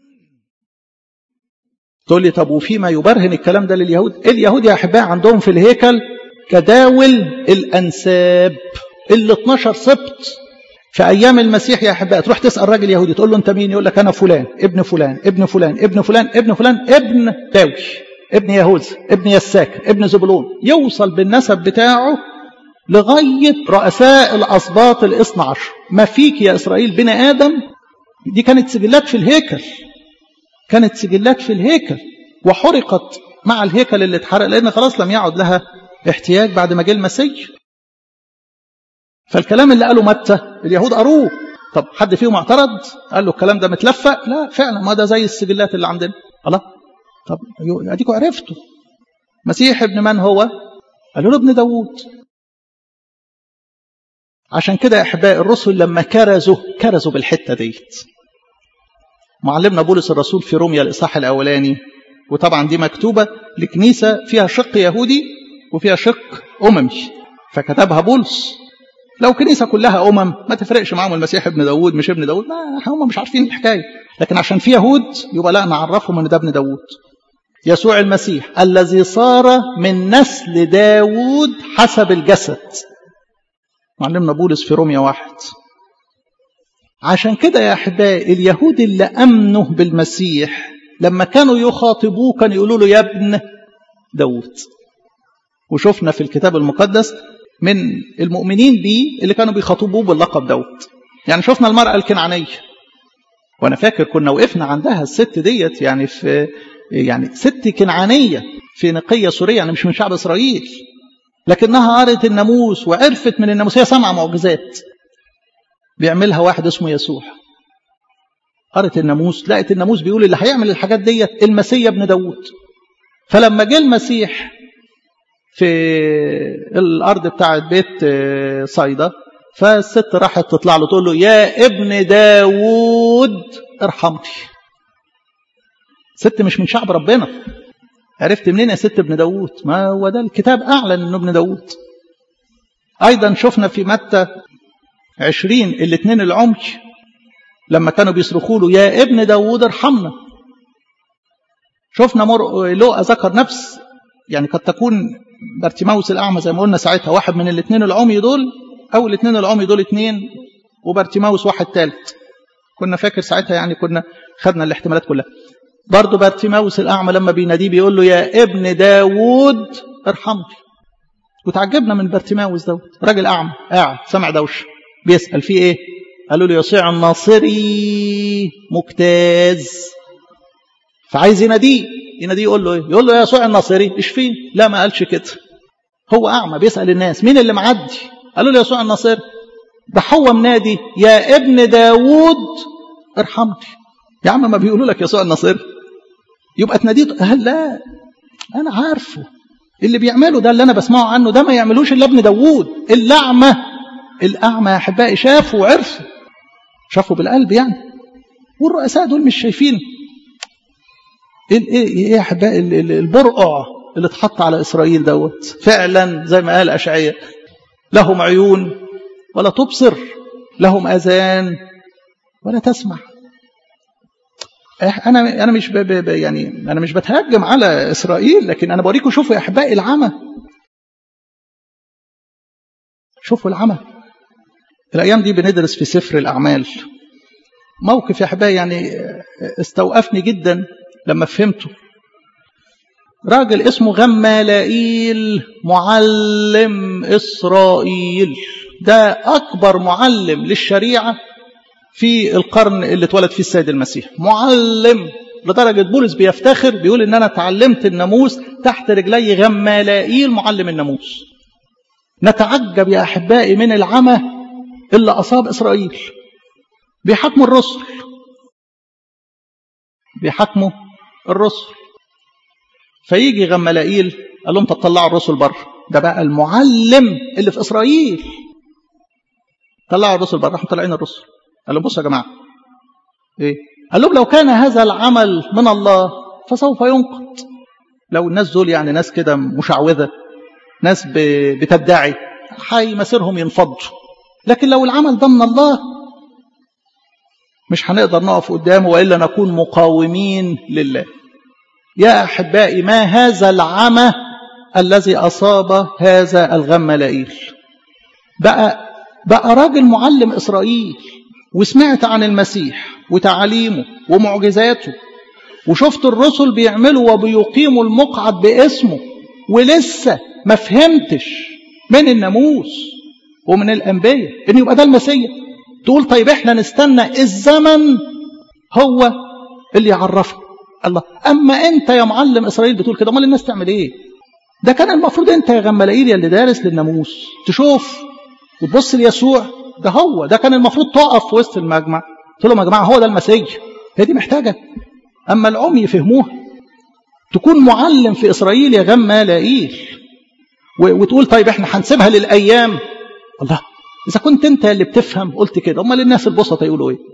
تقول لي طب وفيما يبرهن الكلام ده لليهود؟ اليهود يا أحباء عندهم في الهيكل جداول الأنساب ال اثناشر سبط. في أيام المسيح يا أحباء تروح تسأل راجل يهودي تقول له أنت مين؟ يقول لك أنا فلان ابن فلان ابن فلان ابن فلان ابن فلان ابن داوي ابن يهوذا ابن يساك ابن زبلون. يوصل بالنسب بتاعه لغاية رؤساء الأسباط الاثنى عشر. ما فيك يا إسرائيل بني آدم. دي كانت سجلات في الهيكل، كانت سجلات في الهيكل وحرقت مع الهيكل اللي اتحرق، لأن خلاص لم يعد لها احتياج بعد ما جه المسيح. فالكلام اللي قاله متى اليهود قروه. طب حد فيهم اعترض؟ قال له الكلام ده متلفق؟ لا فعلا ما ده زي السجلات اللي عندنا. الله. طب اديكوا عرفتوا مسيح ابن من هو؟ قالوا له ابن داود. عشان كده يا احبائي الرسل لما كرزوا كرزوا بالحته ديت. معلمنا بولس الرسول في روميا الإصحاح الأولاني، وطبعا دي مكتوبة لكنيسة فيها شق يهودي وفيها شق أممي. فكتبها بولس. لو كنيسة كلها أمم ما تفرقش معهم المسيح ابن داود مش ابن داود، ما هم مش عارفين الحكاية. لكن عشان في يهود يبقى لا نعرفهم ان ده ابن داود. يسوع المسيح الذي صار من نسل داود حسب الجسد، معلمنا بولس في رومية واحد. عشان كده يا أحبائي اليهود اللي أمنوا بالمسيح لما كانوا يخاطبوه كانوا يقولوا له يا ابن داود. وشفنا في الكتاب المقدس من المؤمنين بيه اللي كانوا بيخاطبوه باللقب داود. يعني شفنا المرأة الكنعانية، وانا فاكر كنا وقفنا عندها الست ديت، يعني في يعني ست كنعانية في نقية سورية، يعني مش من شعب إسرائيل، لكنها قرأت الناموس وعرفت من الناموس. هي سمع معجزات بيعملها واحد اسمه يسوع. قرأت الناموس لقت الناموس بيقول اللي هيعمل الحاجات ديت المسيح ابن داود. فلما جه المسيح في الأرض بتاعت بيت صيدا، فالست راحت تطلع له تقول له يا ابن داود ارحمني. ست مش من شعب ربنا. عرفت منين يا ست ابن داود؟ ما هو ده الكتاب أعلن انه ابن داود. أيضا شفنا في متى عشرين الاثنين العمي لما كانوا بيصرخوا له يا ابن داود ارحمنا. شفنا مر... لوقا ذكر نفس، يعني قد تكون بارتيماوس الأعمى زي ما قلنا ساعتها واحد من الاثنين العمي دول، أو الاثنين العمي دول اثنين وبارتيماوس واحد ثالث. كنا فاكر ساعتها يعني كنا خدنا الاحتمالات كلها. برضو بارتيماوس الأعمى لما بيناديه بيقول له يا ابن داود ارحمني. وتعجبنا من بارتيماوس داود، راجل أعمى قاعد سمع دوش بيسأل فيه ايه؟ قالوا له يسوع الناصري مجتاز. فعايز يناديه يناديه يقول له ايه؟ يقول له يا يسوع الناصري اشفين. لا ما قالش كده، هو أعمى بيسأل الناس مين اللي معدي؟ قالوا له يسوع الناصري. ده هو منادي يا ابن داود ارحمني. يا عم ما بيقولوا لك يسوع الناصري يبقى تناديه؟ قال لا انا عارفه اللي بيعمله ده اللي انا بسمعه عنه ده ما يعملوش الا ابن داود. الاعمى الاعمى يا احبائي شافوا وعرفوا، شافوا بالقلب يعني، والرؤساء دول مش شايفين. ايه ايه يا احبائي البرقع اللي اتحط على اسرائيل دوت. فعلا زي ما قال اشعياء لهم عيون ولا تبصر، لهم اذان ولا تسمع. انا انا مش ب ب يعني انا مش بتهجم على اسرائيل، لكن انا بوريكم شوفوا يا احبائي العمى، شوفوا العمى. الايام دي بندرس في سفر الاعمال موقف يا احبائي يعني استوقفني جدا لما فهمته. راجل اسمه غمالائيل معلم اسرائيل، ده اكبر معلم للشريعه في القرن اللي اتولد فيه السيد المسيح. معلم لدرجة بولس بيفتخر بيقول ان انا تعلمت الناموس تحت رجلي غمالائيل معلم الناموس. نتعجب يا احبائي من العمى اللي اصاب اسرائيل. بيحكموا الرسل بيحكموا الرسل فيجي غمالائيل قال لهم تطلعوا الرسل بره. ده بقى المعلم اللي في اسرائيل. طلعوا الرسل بره، راحوا طالعين الرسل قال لهم بصوا يا جماعه ايه؟ قال لهم لو كان هذا العمل من الله فسوف ينقض. لو الناس دول يعني ناس كده مشعوذه، ناس بتدعي، حي مسيرهم ينفضوا. لكن لو العمل ده من الله مش هنقدر نقف قدامه والا نكون مقاومين لله. يا احبائي ما هذا العمى الذي اصاب هذا الغمالائيل؟ بقى بقى راجل معلم اسرائيل، وسمعت عن المسيح وتعاليمه ومعجزاته، وشفت الرسل بيعملوا وبيقيموا المقعد باسمه، ولسه ما فهمتش من الناموس ومن الأنبياء إن يبقى ده المسيح. تقول طيب إحنا نستنى الزمن هو اللي يعرفنا الله. أما أنت يا معلم إسرائيل بتقول كده، أمال الناس تعمل إيه؟ ده كان المفروض أنت يا غمالائيل اللي دارس للناموس تشوف وتبص ليسوع. ده هو ده كان المفروض تقف في وسط المجمع قلت لهم يا جماعه هو ده المسيح. هي دي محتاجه. اما العمي يفهموها. تكون معلم في اسرائيل يا غمالائيل وتقول طيب احنا هنسيبها للايام. الله، اذا كنت انت اللي بتفهم قلت كده، امال الناس البسطه يقولوا ايه؟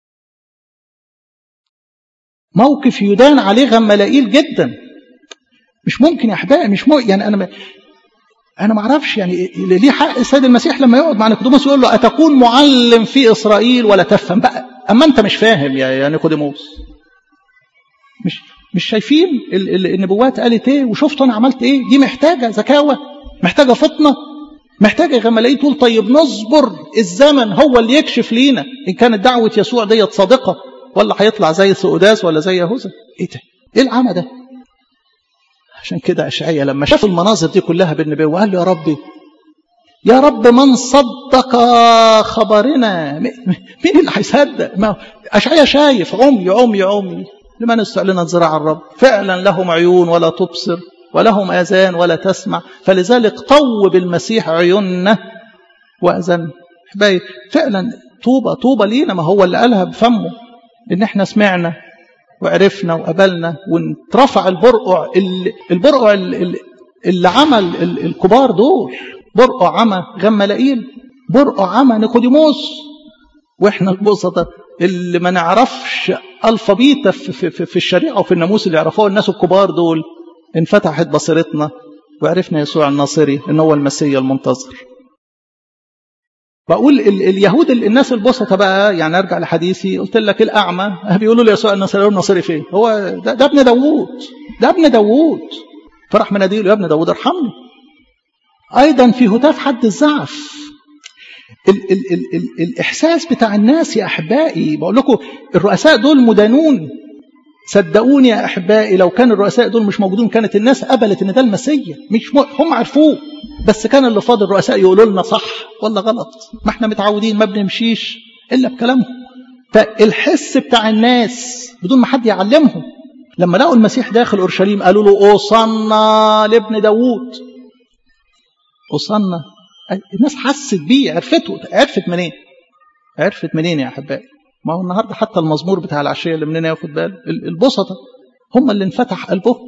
موقف يدان عليه غمالائيل جدا. مش ممكن يا احبائي، مش ممكن. يعني انا أنا ما أعرفش يعني ليه حق السيد المسيح لما يقعد مع نيقوديموس يقول له أتكون معلم في إسرائيل ولا تفهم بقى؟ أما أنت مش فاهم يا نيقوديموس، مش مش شايفين النبوات قالت إيه وشفتوا أنا عملت إيه؟ دي محتاجة ذكاوة، محتاجة فطنة، محتاجة غملاقيه تقول طيب نصبر الزمن هو اللي يكشف لينا إن كانت دعوة يسوع ديت صادقة ولا هيطلع زي سؤداس ولا زي يهوذا. إيه ده؟ إيه العمى ده؟ عشان كده أشعيا لما شاف المناظر دي كلها بالنبوة وقال له يا ربي يا رب من صدق خبرنا؟ مين اللي هيصدق؟ ما أشعيا شايف عمي عمي عمي لمن استعلنت ذراع الرب، فعلا لهم عيون ولا تبصر ولهم آذان ولا تسمع، فلذلك طوب المسيح عيوننا وأذن. حبايب فعلا طوبة طوبة لينا، ما هو اللي قالها بفمه إن احنا سمعنا وعرفنا وقبلنا واترفع البرقع اللي البرقع اللي, اللي عمل الكبار دول، برقع عمى غملائيل، برقع عمى نيقوديموس، واحنا البسطة اللي ما نعرفش الفابيتا في, في, في, في الشريعة وفي الناموس اللي يعرفوه الناس الكبار دول، انفتحت بصيرتنا وعرفنا يسوع الناصري ان هو المسيح المنتظر. بقول ال اليهود الناس البسطة بقى، يعني ارجع لحديثي قلت لك الاعمى بيقولوا له يسوع الناصري، الناصري فين؟ هو ده, ده ابن داوود، ده ابن داوود، فرح مناديله يا ابن داوود ارحمني. ايضا في هتاف حد الزعف، ال ال ال ال الإحساس بتاع الناس يا أحبائي. بقول لكم الرؤساء دول مدانون، صدقوني يا أحبائي لو كان الرؤساء دول مش موجودون كانت الناس قبلت إن ده المسيح، مش م... هم عرفوه، بس كان اللي فاضل الرؤساء يقولوا لنا صح ولا غلط، ما احنا متعودين ما بنمشيش إلا بكلامهم. فالحس بتاع الناس بدون ما حد يعلمهم لما لقوا المسيح داخل أورشليم قالوا له أوصلنا لابن داوود، أوصلنا. الناس حست بيه، عرفته. عرفت منين؟ عرفت منين يا أحبائي؟ ما هو النهاردة حتى المزمور بتاع العشية اللي مننا ياخد باله، البسطة هم اللي انفتح قلبهم،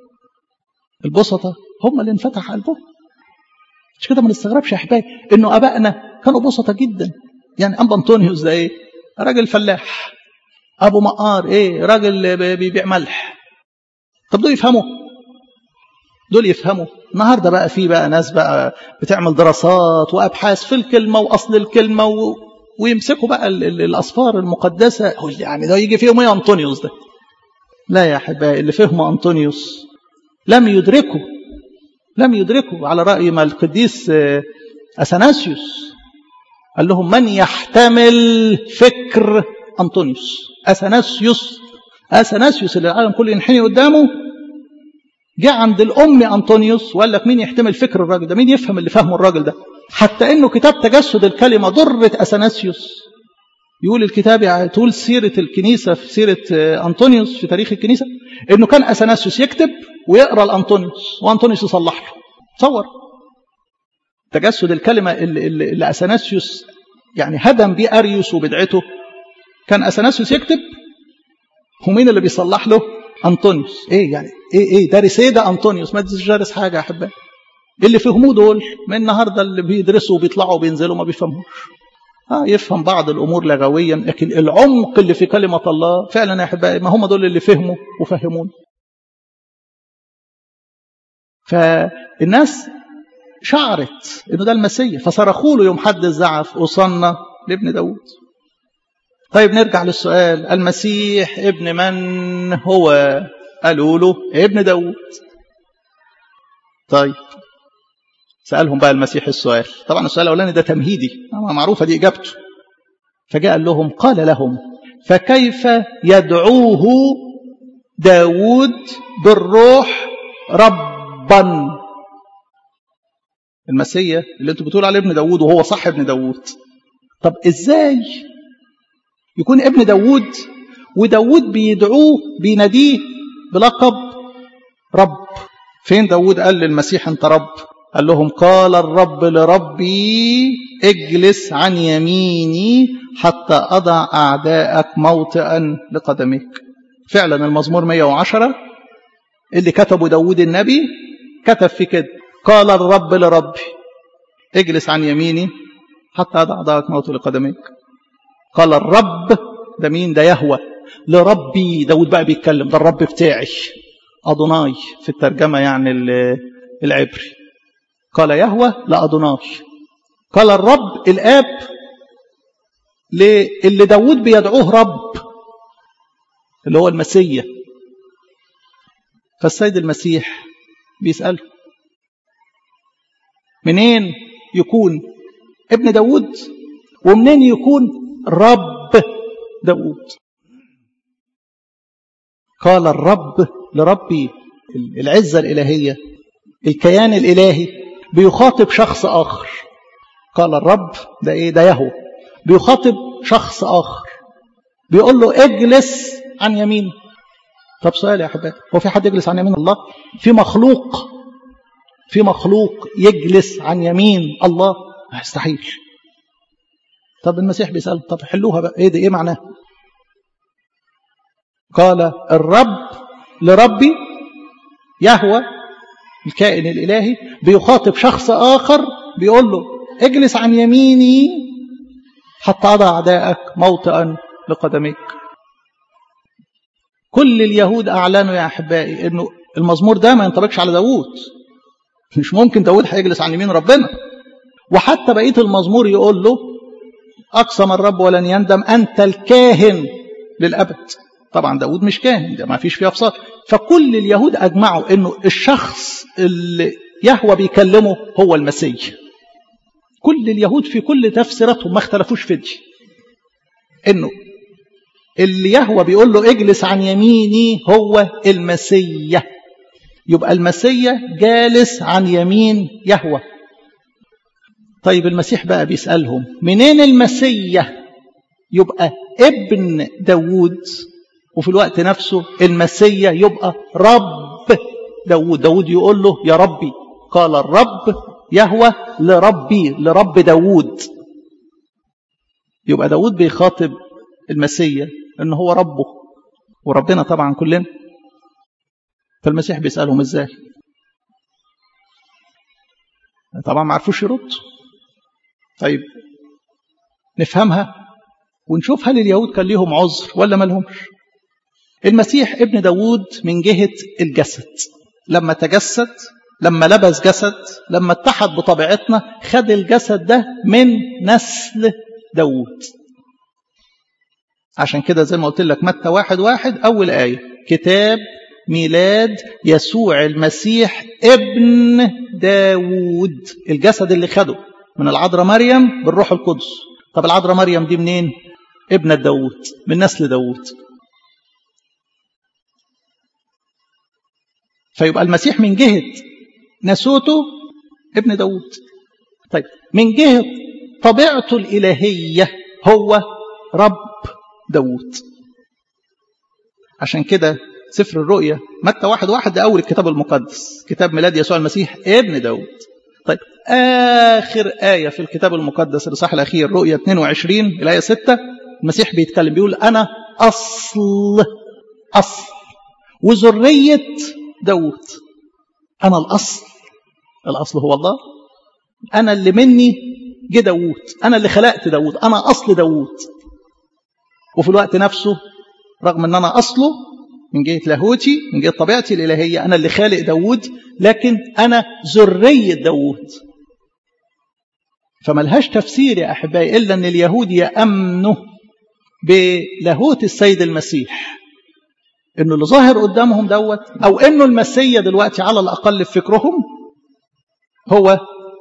البسطة هم اللي انفتح قلبهم. مش كده ما نستغربش يا أحبائي إنه أبائنا كانوا بسطة جدا. يعني أبا أنطونيوس ده إيه؟ راجل فلاح. أبو مقار إيه؟ راجل بيبيع ملح. طب دول يفهموا؟ دول يفهموا. النهارده بقى في بقى ناس بقى بتعمل دراسات وابحاث في الكلمه واصل الكلمه و... ويمسكوا بقى ال... ال... الاصفار المقدسه، يعني ده يجي فيهم ايه انطونيوس ده؟ لا يا احبائي، اللي فهموا انطونيوس لم يدركوا لم يدركوا على راي ما القديس اثناسيوس قال لهم من يحتمل فكر انطونيوس. اثناسيوس اثناسيوس اللي العالم كله ينحني قدامه جاء عند الأم أنطونيوس وقال لك مين يحتمل فكر الراجل ده، مين يفهم اللي فهمه الراجل ده. حتى إنه كتاب تجسد الكلمة ضرة أثناسيوس، يقول الكتاب يعني تقول سيرة الكنيسة في سيرة أنطونيوس في تاريخ الكنيسة إنه كان أثناسيوس يكتب ويقرأ لأنطونيوس وأنطونيوس يصلح له. تصور تجسد الكلمة اللي, اللي أثناسيوس يعني هدم بيه أريوس وبدعته، كان أثناسيوس يكتب ومين اللي بيصلح له؟ أنطونيوس. إيه يعني إيه إيه دارس إيه ده أنطونيوس؟ ما تدرس حاجة يا أحبائي. اللي فهموه دول من النهارده اللي بيدرسوا وبيطلعوا وبينزلوا ما بيفهموش. آه يفهم بعض الأمور لغويا، لكن العمق اللي في كلمة الله فعلا يا أحبائي ما هم دول اللي فهموا وفهمون. فالناس شعرت إنه ده المسيح فصرخوا له يوم حد الزعف أوصلنا لابن داود. طيب نرجع للسؤال، المسيح ابن من هو؟ قالوا له ابن داود. طيب سألهم بقى المسيح السؤال، طبعا السؤال الأولاني ده تمهيدي معروفة دي إجابته. فجاء قال لهم قال لهم فكيف يدعوه داود بالروح ربا؟ المسيح اللي انتوا بتقولوا عليه ابن داود وهو صح ابن داود، طب ازاي يكون ابن داود وداود بيدعوه بيناديه بلقب رب؟ فين داود قال للمسيح انت رب؟ قال لهم قال الرب لربي اجلس عن يميني حتى أضع أعداءك موطئا لقدميك. فعلا المزمور مئة وعشرة اللي كتبه داود النبي كتب في كده قال الرب لربي اجلس عن يميني حتى أضع أعداءك موطئا لقدميك. قال الرب ده مين؟ ده يهوه لربي. داود بقى بيتكلم ده الرب بتاعي أدوناي في الترجمة يعني العبري. قال يهوه لأدوناي. قال الرب الآب اللي داود بيدعوه رب اللي هو المسيح. فالسيد المسيح بيسأله منين يكون ابن داود ومنين يكون رب داود؟ قال الرب لربي، العزة الإلهية، الكيان الإلهي بيخاطب شخص آخر. قال الرب ده إيه؟ ده يهوه بيخاطب شخص آخر بيقول له اجلس عن يمين. طب سؤال يا أحبائي، هو في حد يجلس عن يمين الله؟ في مخلوق في مخلوق يجلس عن يمين الله؟ يستحيل. طب المسيح بيسأل طب حلوها بقى، ايه ده؟ ايه معناه؟ قال الرب لربي، يهوه الكائن الإلهي بيخاطب شخص آخر بيقول له اجلس عن يميني حتى أضع أعدائك موطئا لقدميك. كل اليهود أعلنوا يا أحبائي إنه المزمور ده ما ينطبقش على داود، مش ممكن داود هيجلس عن يمين ربنا. وحتى بقية المزمور يقول له أقسم الرب ولن يندم أنت الكاهن للأبد. طبعا داود مش كاهن، ده ما فيش فيه أفصال. فكل اليهود أجمعوا إنه الشخص اللي يهوه بيكلمه هو المسيح. كل اليهود في كل تفسيراتهم ما اختلفوش في دي، إنه اللي يهوه بيقول له اجلس عن يميني هو المسيح. يبقى المسيح جالس عن يمين يهوه. طيب المسيح بقى بيسألهم منين المسيح يبقى ابن داود وفي الوقت نفسه المسيح يبقى رب داود؟ داود يقول له يا ربي. قال الرب يهوه لربي، لرب داود. يبقى داود بيخاطب المسيح ان هو ربه وربنا طبعا كلنا. فالمسيح بيسألهم ازاي؟ طبعا ما عرفوش يرد. طيب نفهمها ونشوف هل اليهود كان ليهم عذر ولا ما لهمش. المسيح ابن داود من جهة الجسد، لما تجسد، لما لبس جسد، لما اتحد بطبيعتنا، خد الجسد ده من نسل داود. عشان كده زي ما قلت لك متى واحد واحد أول آية كتاب ميلاد يسوع المسيح ابن داود، الجسد اللي خده من العذراء مريم بالروح القدس. طب العذراء مريم دي منين؟ ابنة داود، من نسل داود. فيبقى المسيح من جهة نسوته ابن داود. طيب من جهة طبيعته الإلهية هو رب داود. عشان كده سفر الرؤيا متى واحد واحد ده أول الكتاب المقدس، كتاب ميلاد يسوع المسيح ابن داود. طيب آخر آية في الكتاب المقدس الإصحاح الأخير رؤيا اثنين وعشرين الآية ستة، المسيح بيتكلم بيقول أنا أصل أصل وذرية داود. أنا الأصل، الأصل هو الله. أنا اللي مني جه داود، أنا اللي خلقت داود، أنا أصل داود. وفي الوقت نفسه رغم أن أنا أصله من جهة لاهوتي، من جهة طبيعتي الإلهية، أنا اللي خالق داود، لكن أنا ذرية داود. فملهاش تفسير يا أحبائي إلا أن اليهود يأمنوا بلاهوت السيد المسيح، إنه اللي ظاهر قدامهم دوت، أو إنه المسيح دلوقتي على الأقل في فكرهم هو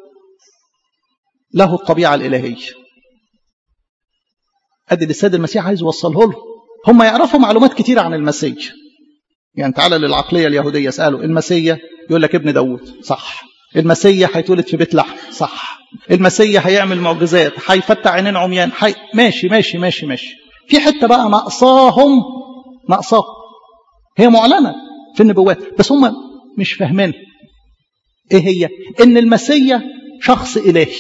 له الطبيعة الإلهية. أدي السيد المسيح عايز يوصله له. هم يعرفوا معلومات كتيرة عن المسيح. يعني تعالى للعقلية اليهودية اسأله المسيح، يقول لك ابن داود، صح. المسيح هيتولد في بيت لحم، صح. المسيح هيعمل معجزات، هيفتح عينين عميان، حي... ماشي ماشي ماشي ماشي. في حتة بقى ناقصاهم، ناقصاهم هي معلنة في النبوات بس هم مش فاهمين ايه هي. ان المسيح شخص إلهي،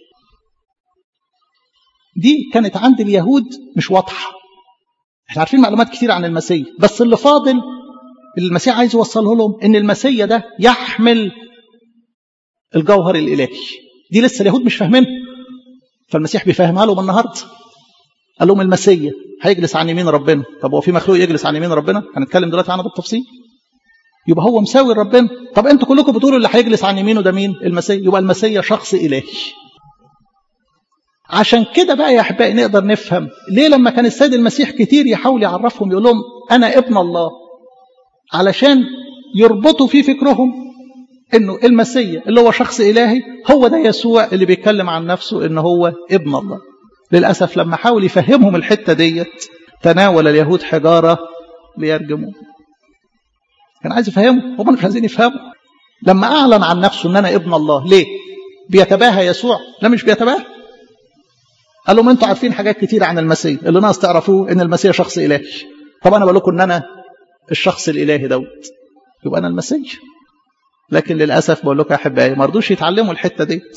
دي كانت عند اليهود مش واضحة. احنا عارفين معلومات كتير عن المسيح، بس اللي فاضل اللي المسيح عايز يوصله لهم ان المسيح ده يحمل الجوهر الإلهي. دي لسه اليهود مش فاهمين، فالمسيح بيفهمها لهم النهارده. قال لهم المسيح هيجلس عن يمين ربنا. طب هو في مخلوق يجلس عن يمين ربنا؟ هنتكلم دلوقتي عنه بالتفصيل. يبقى هو مساوي ربنا. طب انتوا كلكم بتقولوا اللي هيجلس عن يمينه ده مين؟ المسيح. يبقى المسيح شخص إلهي. عشان كده بقى يا أحبائي نقدر نفهم ليه لما كان السيد المسيح كتير يحاول يعرفهم يقول لهم أنا ابن الله، علشان يربطوا في فكرهم إنه المسيح اللي هو شخص إلهي هو ده يسوع اللي بيتكلم عن نفسه إنه هو ابن الله. للأسف لما حاول يفهمهم الحتة ديت تناول اليهود حجارة ليرجموه. كان عايز يفهمهم، هم مش عايزين يفهموا. لما أعلن عن نفسه إن أنا ابن الله، ليه؟ بيتباهى يسوع؟ لا، مش بيتباهى. قال لهم انتوا عارفين حاجات كتير عن المسيح، اللي ناقص تعرفوه ان المسيح شخص إلهي. طب أنا بقول لكم ان أنا الشخص الإلهي دوت، يبقى أنا المسيح. لكن للأسف بقول لكم يا أحبائي ما رضوش يتعلموا الحتة ديت.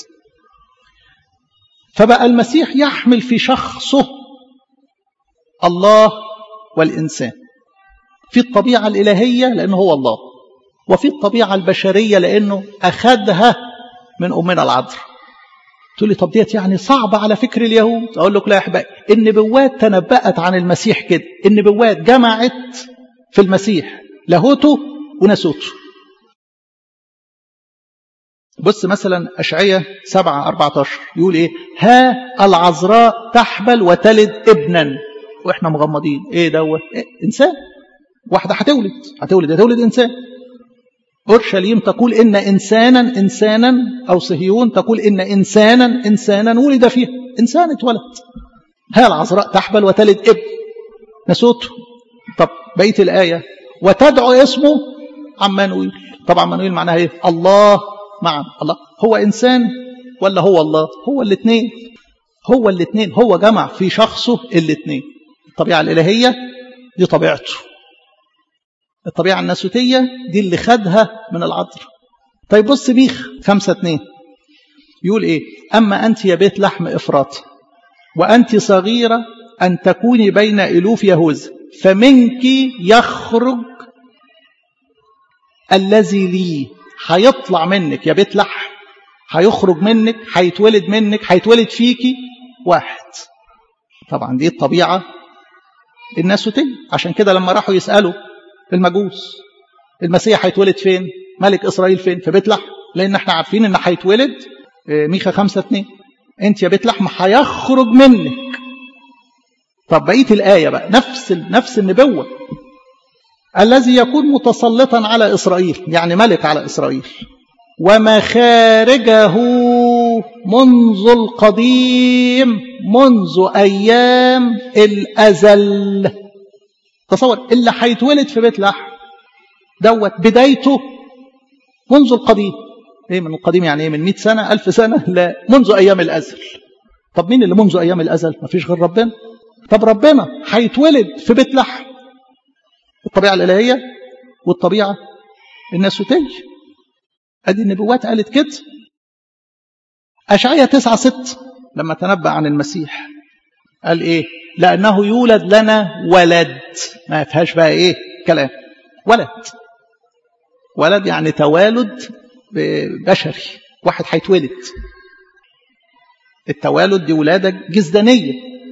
فبقى المسيح يحمل في شخصه الله والإنسان، في الطبيعة الإلهية لأنه هو الله، وفي الطبيعة البشرية لأنه أخذها من أمنا العذراء. تقول لي طب ديت يعني صعبة على فكر اليهود. أقول لك لا يا أحبائي، النبوات تنبأت عن المسيح كده. النبوات جمعت في المسيح لاهوته وناسوته. بص مثلا أشعية سبعة أربعة عشر يقول إيه؟ ها العذراء تحبل وتلد ابنا. وإحنا مغمضين، إيه دوت؟ إيه؟ إنسان. واحدة هتولد هتولد هتولد إنسان. أورشليم تقول إن إنسانا إنسانا، أو صهيون تقول إن إنسانا إنسانا ولد فيها. إنسان اتولد. ها العذراء تحبل وتلد ابن ناسوته. طب بقية الآية وتدعو اسمه عمانويل. طبعا عمانويل معناها إيه؟ الله معنا. الله هو إنسان ولا هو الله؟ هو الاثنين. هو الاثنين. هو جمع في شخصه الاثنين. الطبيعة الإلهية دي طبيعته، الطبيعة الناسوتية دي اللي خدها من العذراء. طيب بص بيخ خمسة اتنين يقول إيه؟ أما أنت يا بيت لحم إفراط وأنت صغيرة أن تكوني بين ألوف يهوذا، فمنك يخرج الذي لي. هيطلع منك يا بيت لحم، هيخرج منك، هيتولد منك، هيتولد فيكي واحد. طبعا دي الطبيعة الناسوتية. عشان كده لما راحوا يسألوا المجوس المسيح هيتولد فين؟ ملك إسرائيل فين؟ في بيت لحم. لأن احنا عارفين ان هيتولد ميخا خمسة اتنين انت يا بيت لحم هيخرج منك. طب بقية الآية بقى نفس نفس النبوة. الذي يكون متسلطا على إسرائيل، يعني ملك على إسرائيل، ومخارجه منذ القديم منذ أيام الأزل. تصور اللي هيتولد في بيت لحم دوت بدايته منذ القديم. ايه من القديم يعني ايه؟ من مئة سنة ألف سنة؟ لا، منذ أيام الأزل. طب مين اللي منذ أيام الأزل؟ ما فيش غير ربنا. طب ربنا هيتولد في بيت لحم، الطبيعة الإلهية والطبيعة الناسوتية. ادي النبوات قالت كده. أشعية تسعة ستة لما تنبأ عن المسيح قال ايه؟ لأنه يولد لنا ولد. ما فيهاش بقى ايه كلام. ولد. ولد يعني توالد بشري، واحد هيتولد. التوالد دي ولادة جسدانية.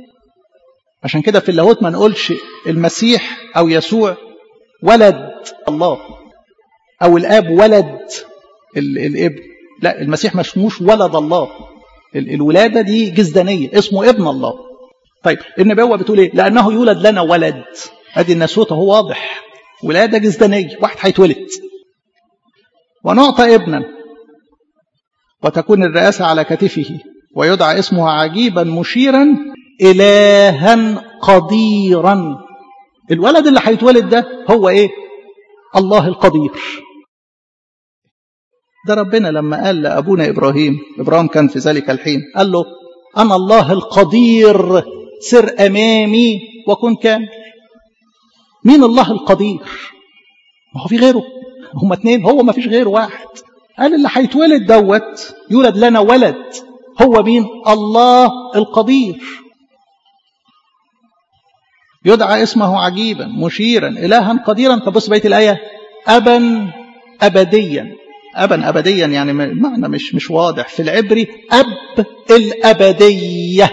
عشان كده في اللاهوت ما نقولش المسيح أو يسوع ولد الله، أو الآب ولد الابن. لا، المسيح مش مش ولد الله. الولادة دي جسدانية، اسمه ابن الله. طيب النبوة بتقول ايه؟ لأنه يولد لنا ولد. ادي الناسوت هو واضح، ولادة جسدانية، واحد هيتولد. ونعطى ابنا وتكون الرئاسة على كتفه ويدعى اسمه عجيبا مشيرا إلها قديرا. الولد اللي هيتولد ده هو ايه؟ الله القدير. ده ربنا لما قال لأبونا إبراهيم، إبراهيم كان في ذلك الحين، قال له أنا الله القدير، سر أمامي وكن كامل. مين الله القدير؟ ما هو في غيره، هما اتنين، هو ما فيش غيره واحد. قال اللي هيتولد دوت يولد لنا ولد. هو مين؟ الله القدير. يدعى اسمه عجيبا مشيرا إلها قديرا. تبص بقية الآية أبا أبديا. أبا أبديا يعني معنى مش مش واضح في العبري. أب الأبدية.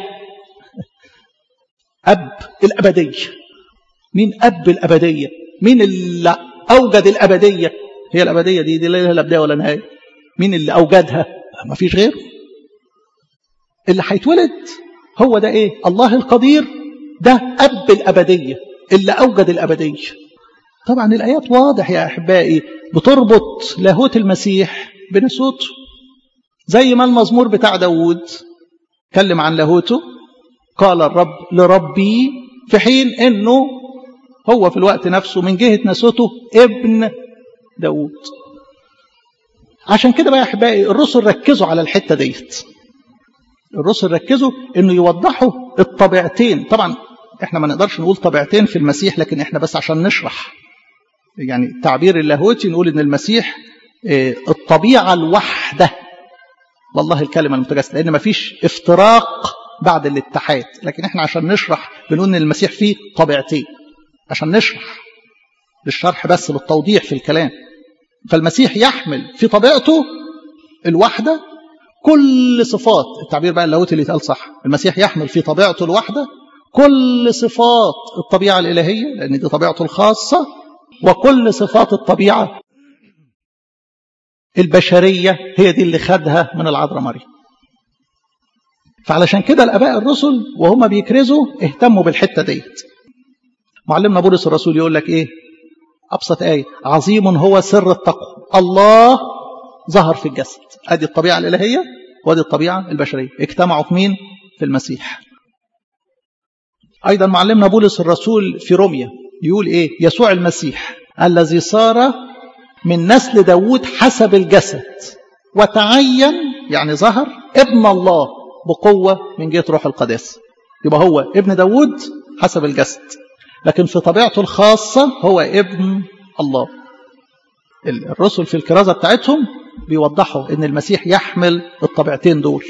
أب الأبدية. مين أب الأبدية؟ مين اللي أوجد الأبدية؟ هي الأبدية دي دي لا لها بداية ولا نهاية. مين اللي أوجدها؟ ما فيش غيره. اللي هيتولد هو ده إيه؟ الله القدير، ده أب الأبدية اللي أوجد الأبدية. طبعا الآيات واضح يا أحبائي بتربط لاهوت المسيح بناسوته، زي ما المزمور بتاع داود كلم عن لاهوته، قال الرب لربي، في حين انه هو في الوقت نفسه من جهة ناسوته ابن داود. عشان كده بقى يا احبائي الرسل ركزوا على الحتة ديت. الرسل ركزوا انه يوضحوا الطبيعتين. طبعا احنا ما نقدرش نقول طبيعتين في المسيح، لكن احنا بس عشان نشرح يعني التعبير اللاهوتي نقول ان المسيح الطبيعة الوحدة والله الكلمة المتجسد، لان ما فيش افتراق بعد الاتحاد. لكن احنا عشان نشرح بنقول ان المسيح فيه طبيعتين، عشان نشرح للشرح بس بالتوضيح في الكلام. فالمسيح يحمل في طبيعته الوحدة كل صفات، التعبير بقى اللاهوتي اللي يتقال صح، المسيح يحمل في طبيعته الوحدة كل صفات الطبيعة الإلهية لأن دي طبيعته الخاصة، وكل صفات الطبيعة البشرية هي دي اللي خدها من العذراء مريم. فعلشان كده الآباء الرسل وهم بيكرزوا اهتموا بالحتة ديت. معلمنا بولس الرسول يقول لك ايه؟ أبسط آية: عظيم هو سر التقوى، الله ظهر في الجسد. ادي الطبيعة الإلهية وادي الطبيعة البشرية اجتمعوا في مين؟ في المسيح. أيضا معلمنا بولس الرسول في روميا يقول ايه؟ يسوع المسيح الذي صار من نسل داود حسب الجسد وتعين، يعني ظهر ابن الله بقوة من جهة روح القداسة. يبقى هو ابن داود حسب الجسد، لكن في طبيعته الخاصة هو ابن الله. الرسل في الكرازة بتاعتهم بيوضحوا ان المسيح يحمل الطبيعتين دول.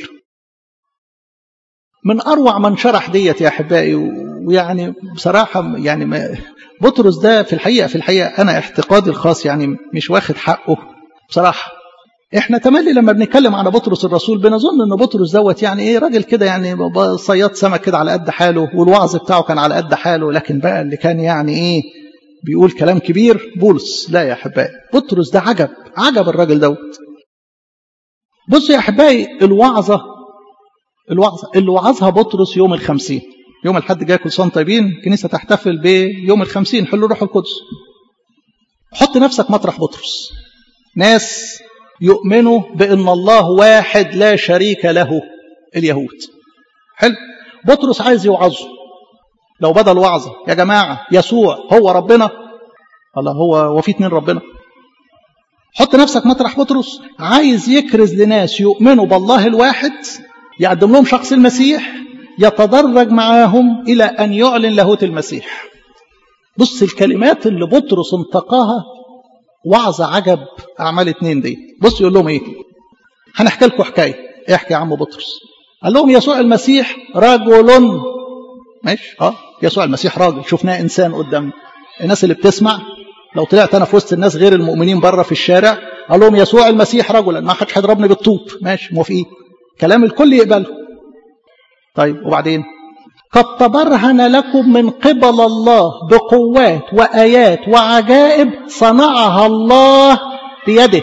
من أروع من شرح ديت يا أحبائي، ويعني بصراحة يعني ما بطرس ده في الحقيقة في الحقيقة أنا اعتقادي الخاص يعني مش واخد حقه بصراحة. احنا تملي لما بنتكلم على بطرس الرسول بنظن ان بطرس دوت يعني ايه راجل كده يعني صياد سمك كده على قد حاله، والوعظ بتاعه كان على قد حاله، لكن بقى اللي كان يعني ايه بيقول كلام كبير بولس. لا يا أحبائي، بطرس ده عجب عجب الراجل دوت. بصوا يا أحبائي الوعظة الوعظة اللي وعظها بطرس يوم الخمسين، يوم الحد جاي كل سنة طيبين، كنيسة تحتفل بيوم الخمسين حلول روح القدس. حط نفسك مطرح بطرس، ناس يؤمنوا بأن الله واحد لا شريك له، اليهود. حلو، بطرس عايز يوعظه، لو بدل وعظة يا جماعة يسوع هو ربنا، الله هو وفي اتنين ربنا. حط نفسك مطرح بطرس، عايز يكرز لناس يؤمنوا بالله الواحد، يقدم لهم شخص المسيح، يتدرج معاهم إلى أن يعلن لاهوت المسيح. بص الكلمات اللي بطرس انتقاها وعظ عجب. أعمال اتنين دي بص يقول لهم ايه؟ هنحكي لكم حكاية. احكي يا عم بطرس. قال لهم يسوع المسيح رجل، ماشي، اه يسوع المسيح راجل، شفناه انسان قدامنا. الناس اللي بتسمع لو طلعت انا في وسط الناس غير المؤمنين بره في الشارع قال لهم يسوع المسيح رجلا، ما حدش هيضربني بالطوب، ماشي موافقين، كلام الكل يقبله. طيب وبعدين؟ قد تبرهن لكم من قبل الله بقوات وآيات وعجائب صنعها الله بيده.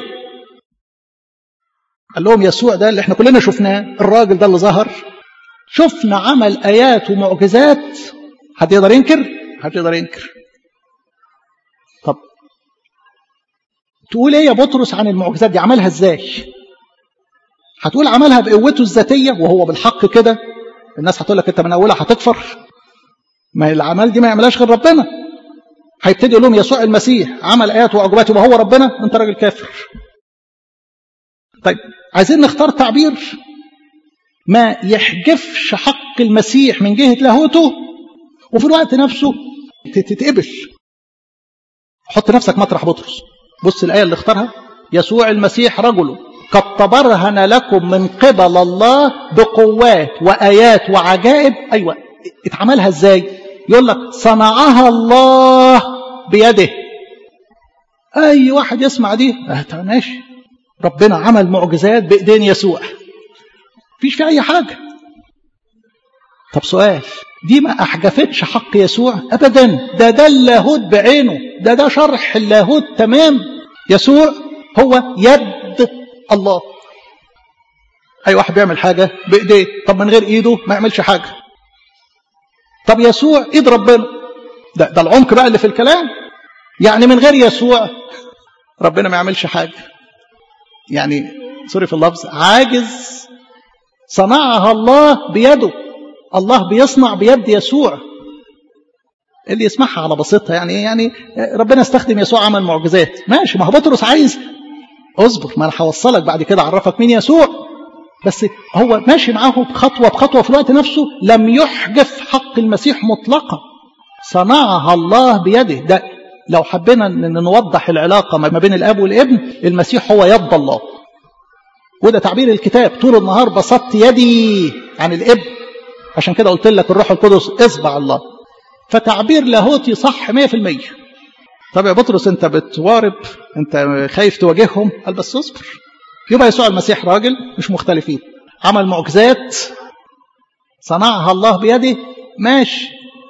قال لهم يسوع ده اللي احنا كلنا شفناه، الراجل ده اللي ظهر، شفنا عمل آيات ومعجزات. حد يقدر ينكر؟ حد يقدر ينكر. طب تقول ايه يا بطرس عن المعجزات دي؟ عملها ازاي؟ هتقول عملها بقوته الذاتية وهو بالحق كده؟ الناس هتقول لك انت من اولها هتكفر، ما العمل دي ما يعملهاش غير ربنا. هيبتدي يقول لهم يسوع المسيح عمل ايات وعجبات وهو ربنا، انت راجل كافر. طيب عايزين نختار تعبير ما يحجفش حق المسيح من جهة لاهوته وفي الوقت نفسه تتقبل. حط نفسك مطرح بطرس. بص الآية اللي اختارها: يسوع المسيح رجل قد تبرهن لكم من قبل الله بقوات وآيات وعجائب. أيوة، اتعملها ازاي؟ يقول لك صنعها الله بيده. أي واحد يسمع دي اه ماشي، ربنا عمل معجزات بإيدين يسوع، مفيش في أي حاجة. طب سؤال، دي ما أحجفتش حق يسوع أبدا، ده ده اللاهوت بعينه، ده ده شرح اللاهوت تمام. يسوع هو يد الله. أي واحد بيعمل حاجة بإيديه، طب من غير إيده ما يعملش حاجة. طب يسوع إيد ربنا، ده, ده العمق بقى اللي في الكلام. يعني من غير يسوع ربنا ما يعملش حاجة. يعني سوري في اللفظ، عاجز صنعها الله بيده. الله بيصنع بيد يسوع. اللي يسمعها على بسيطها يعني يعني ربنا استخدم يسوع عمل معجزات، ماشي. ما هو بطرس عايز اصبر، ما انا هوصلك بعد كده اعرفك مين يسوع. بس هو ماشي معاه خطوه بخطوه، في الوقت نفسه لم يحجف حق المسيح مطلقا. صنعها الله بيده. ده لو حبينا نوضح العلاقه ما بين الاب والابن، المسيح هو يد الله، وده تعبير الكتاب. طول النهار بسطت يدي عن الابن، عشان كده قلت لك الروح القدس اصبع الله. فتعبير لاهوتي صح مية في المية. طب يا بطرس انت بتوارب، انت خايف تواجههم؟ قال بس اصبر. يبقى يسوع المسيح راجل مش مختلفين، عمل معجزات صنعها الله بيده، ماشي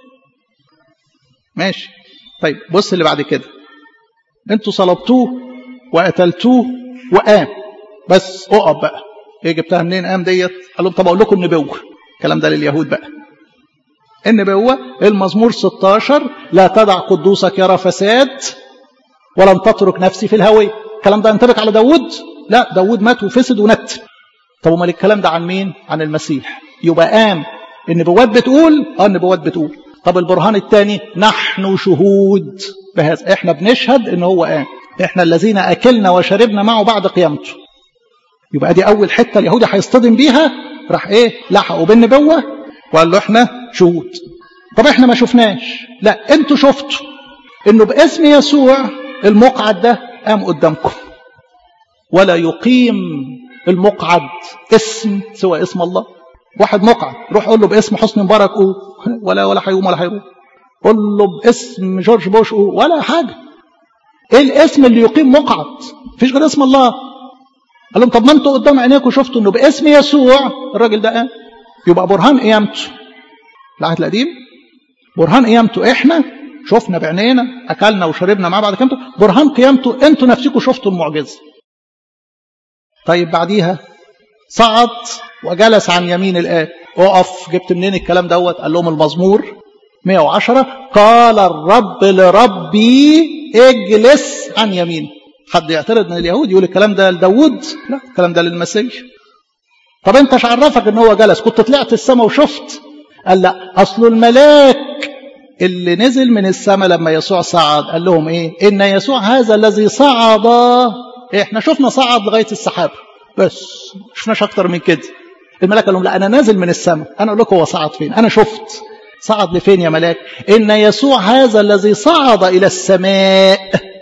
ماشي. طيب بص اللي بعد كده، انتوا صلبتوه وقتلتوه وقام، بس اقف بقى. ايه جبتها منين قام ديت؟ قال لهم طب اقول لكم النبوه. الكلام ده لليهود بقى. النبوة المزمور ستاشر، لا تدع قدوسك يرى فساد ولن تترك نفسي في الهوية. الكلام ده ينطبق على داود؟ لا، داود مات وفسد ونت. طب امال الكلام ده عن مين؟ عن المسيح. يبقى قام. النبوات بتقول اه النبوات بتقول. طب البرهان الثاني، نحن شهود بهذا، احنا بنشهد ان هو قام، احنا الذين اكلنا وشربنا معه بعد قيامته. يبقى دي اول حته اليهودي هيصطدم بيها. راح ايه؟ لحقوا بالنبوه وقال له احنا شهود. طب احنا ما شفناش. لا، انتوا شفتوا انه باسم يسوع المقعد ده قام قدامكم. ولا يقيم المقعد اسم سوى اسم الله. واحد مقعد، روح قول له باسم حسني مبارك قول، ولا ولا هيقوم ولا هيروح. قول له باسم جورج بوش قول، ولا حاجه. ايه الاسم اللي يقيم مقعد؟ مفيش غير اسم الله. قال لهم طب ما انتوا قدام عينيكم شفتوا انه باسم يسوع الراجل ده قام. يبقى برهان قيامته العهد القديم، برهان قيامته احنا شفنا بعينينا، اكلنا وشربنا معاه بعد قيامته. برهان قيامته انتوا نفسكم شفتوا المعجزه. طيب بعديها صعد وجلس عن يمين الآب. اقف، جبت منين الكلام دوت؟ قال لهم المزمور مية وعشرة، قال الرب لربي اجلس عن يمين. حد يعترض من اليهود يقول الكلام ده لداود؟ لا، الكلام ده للمسيح. طب انت ايش عرفك ان هو جلس؟ كنت طلعت السماء وشفت؟ قال لا، اصل الملاك اللي نزل من السماء لما يسوع صعد قال لهم ايه؟ ان يسوع هذا الذي صعد. احنا شفنا صعد لغايه السحاب بس، شفناش اكتر من كده. الملاك قال لهم لا، انا نازل من السماء، انا اقول لكم هو صعد فين. انا شفت. صعد لفين يا ملاك؟ ان يسوع هذا الذي صعد الى السماء.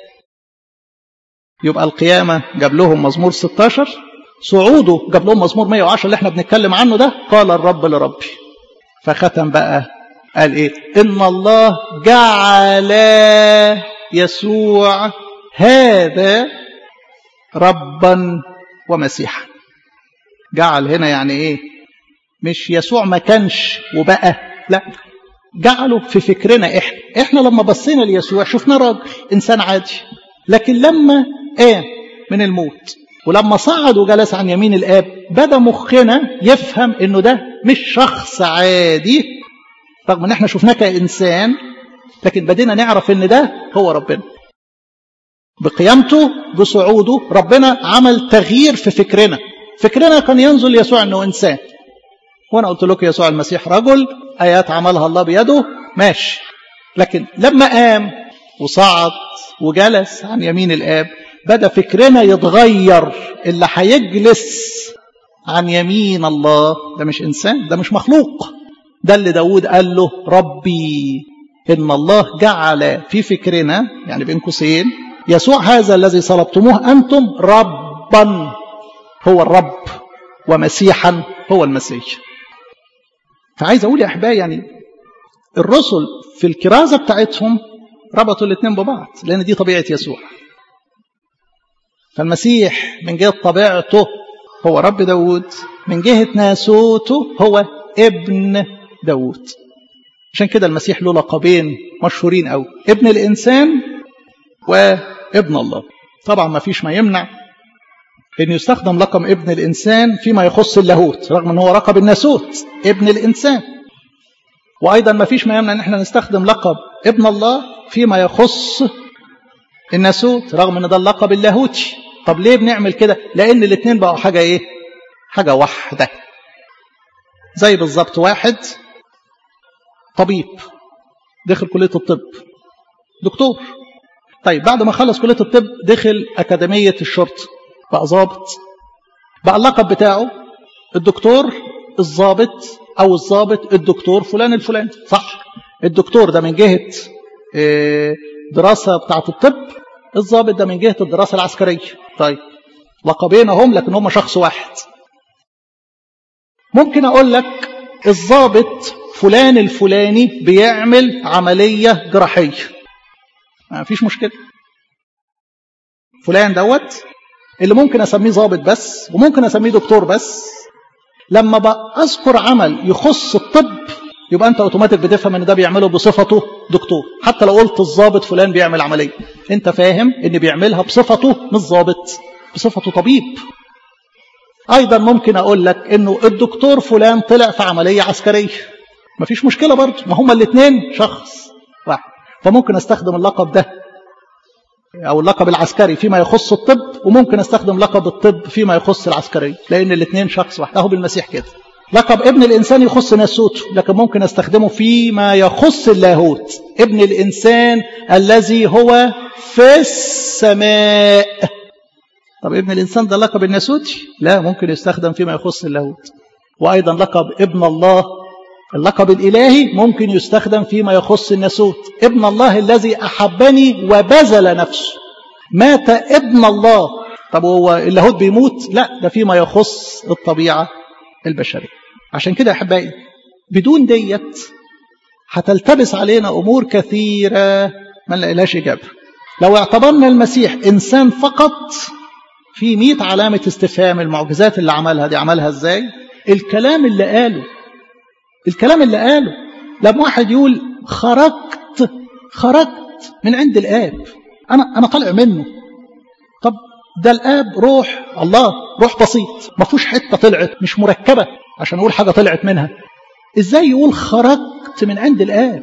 يبقى القيامه جاب لهم مزمور ستاشر، صعوده جاب لهم مزمور مية وعشرة اللي احنا بنتكلم عنه ده، قال الرب لربي. فختم بقى قال ايه؟ ان الله جعل يسوع هذا ربا ومسيحا. جعل هنا يعني ايه؟ مش يسوع ما كانش وبقى، لا، جعله في فكرنا احنا. احنا لما بصينا ليسوع شفنا راجل انسان عادي، لكن لما قام من الموت ولما صعد وجلس عن يمين الآب بدا مخنا يفهم انه ده مش شخص عادي، رغم ان احنا شفناه كإنسان، لكن بدينا نعرف ان ده هو ربنا. بقيامته بصعوده ربنا عمل تغيير في فكرنا. فكرنا كان ينظر ليسوع انه انسان، وانا قلت لكم يسوع المسيح رجل، ايات عملها الله بيده، ماشي. لكن لما قام وصعد وجلس عن يمين الآب بدأ فكرنا يتغير. اللي هيجلس عن يمين الله ده مش إنسان، ده مش مخلوق. ده اللي داود قال له ربي. إن الله جعل في فكرنا، يعني بين قوسين، يسوع هذا الذي صلبتموه أنتم ربا، هو الرب، ومسيحا هو المسيح. فعايز أقول يا أحبائي، يعني الرسل في الكرازة بتاعتهم ربطوا الاثنين ببعض، لأن دي طبيعة يسوع. فالمسيح من جهة طبيعته هو رب داود، من جهة ناسوته هو ابن داود. عشان كده المسيح له لقبين مشهورين أوي، ابن الإنسان وابن الله. طبعا ما فيش ما يمنع أن يستخدم لقب ابن الإنسان فيما يخص اللاهوت، رغم أنه هو لقب الناسوت ابن الإنسان. وأيضا ما فيش ما يمنع أن احنا نستخدم لقب ابن الله فيما يخص الناسوت، رغم أن ده اللقب اللاهوتي. طب ليه بنعمل كده؟ لأن الاثنين بقوا حاجة إيه؟ حاجة واحدة. زي بالظبط واحد طبيب دخل كلية الطب، دكتور. طيب بعد ما خلص كلية الطب دخل أكاديمية الشرطة، بقى ضابط. بقى اللقب بتاعه الدكتور الضابط، أو الضابط الدكتور فلان الفلاني، صح؟ الدكتور ده من جهة دراسة بتاعة الطب، الضابط ده من جهة الدراسة العسكرية. طيب لقبين هم، لكن هم شخص واحد. ممكن أقول لك الضابط فلان الفلاني بيعمل عملية جراحية، ما فيش مشكلة. فلان دوت اللي ممكن أسميه ضابط بس، وممكن أسميه دكتور بس. لما بأذكر عمل يخص الطب يبقى أنت أوتوماتيك بتفهم أن ده بيعمله بصفته دكتور. حتى لو قلت الضابط فلان بيعمل عملية، أنت فاهم أن بيعملها بصفته مش ضابط، بصفته طبيب. أيضا ممكن أقول لك أنه الدكتور فلان طلع في عملية عسكرية، ما فيش مشكلة برضه، ما هما الاثنين شخص واحد. فممكن أستخدم اللقب ده أو اللقب العسكري فيما يخص الطب، وممكن أستخدم لقب الطب فيما يخص العسكري، لأن الاثنين شخص واحد. أهو بالمسيح كده، لقب ابن الإنسان يخص ناسوته، لكن ممكن أستخدمه فيما يخص اللاهوت. ابن الإنسان الذي هو في السماء. طب ابن الإنسان ده لقب الناسوتي؟ لا، ممكن يستخدم فيما يخص اللاهوت. وأيضا لقب ابن الله، اللقب الإلهي، ممكن يستخدم فيما يخص الناسوت. ابن الله الذي أحبني وبذل نفسه. مات ابن الله. طب هو اللاهوت بيموت؟ لا، ده فيما يخص الطبيعة البشرية. عشان كده يا أحبائي بدون ديت هتلتبس علينا أمور كثيرة ما نلاقيلهاش إجابة. لو اعتبرنا المسيح إنسان فقط، في مئة علامة استفهام. المعجزات اللي عملها دي عملها إزاي؟ الكلام اللي قاله الكلام اللي قاله لما واحد يقول خرجت خرجت من عند الآب، أنا أنا طالع منه. طب ده الآب روح، الله روح بسيط، ما فيهوش حتة طلعت، مش مركبة عشان أقول حاجة طلعت منها. إزاي يقول خرجت من عند الآب؟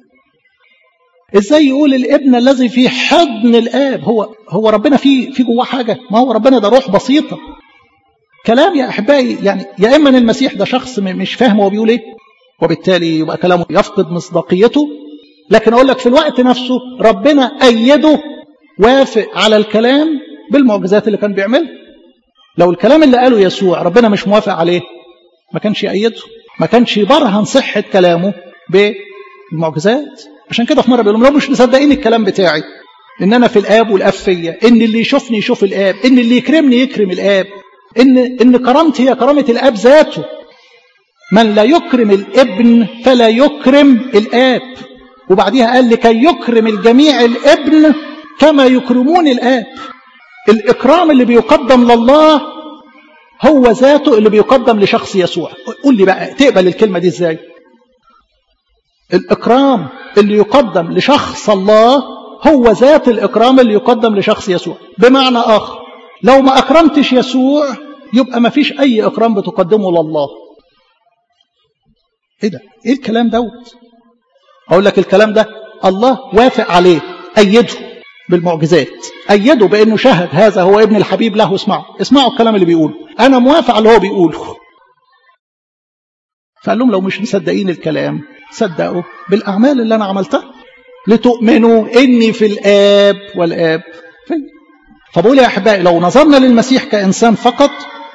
إزاي يقول الابن الذي في حضن الآب؟ هو هو ربنا في في جواه حاجة؟ ما هو ربنا ده روح بسيطة. كلام يا أحبائي، يعني يا إما المسيح ده شخص مش فاهم هو بيقول إيه، وبالتالي يبقى كلامه يفقد مصداقيته. لكن أقول لك في الوقت نفسه ربنا أيده، وافق على الكلام بالمعجزات اللي كان بيعملها. لو الكلام اللي قاله يسوع ربنا مش موافق عليه ما كانش يأيده، ما كانش يبرهن صحة كلامه بالمعجزات. عشان كده في مرة بيقول لهم لو مش مصدقين الكلام بتاعي إن أنا في الآب والآب فيا، إن اللي يشوفني يشوف الآب، إن اللي يكرمني يكرم الآب، إن إن كرامتي هي كرامة الآب ذاته. من لا يكرم الابن فلا يكرم الآب. وبعديها قال لكي يكرم الجميع الابن كما يكرمون الآب. الإكرام اللي بيقدم لله هو ذاته اللي بيقدم لشخص يسوع. قول لي بقى تقبل الكلمة دي إزاي؟ الإكرام اللي يقدم لشخص الله هو ذات الإكرام اللي يقدم لشخص يسوع. بمعنى آخر، لو ما أكرمتش يسوع يبقى ما فيش أي إكرام بتقدمه لله. إيه ده؟ إيه الكلام دوت؟ أقول لك الكلام ده الله وافق عليه، أيده بالمعجزات، أيده بأنه شهد هذا هو ابن الحبيب له اسمعوا اسمعوا الكلام اللي بيقوله، أنا موافق على اللي هو بيقوله. فقال لهم لو مش مصدقين الكلام صدقوا بالأعمال اللي أنا عملتها لتؤمنوا إني في الآب والآب في. فبقول يا أحبائي لو نظرنا للمسيح كإنسان فقط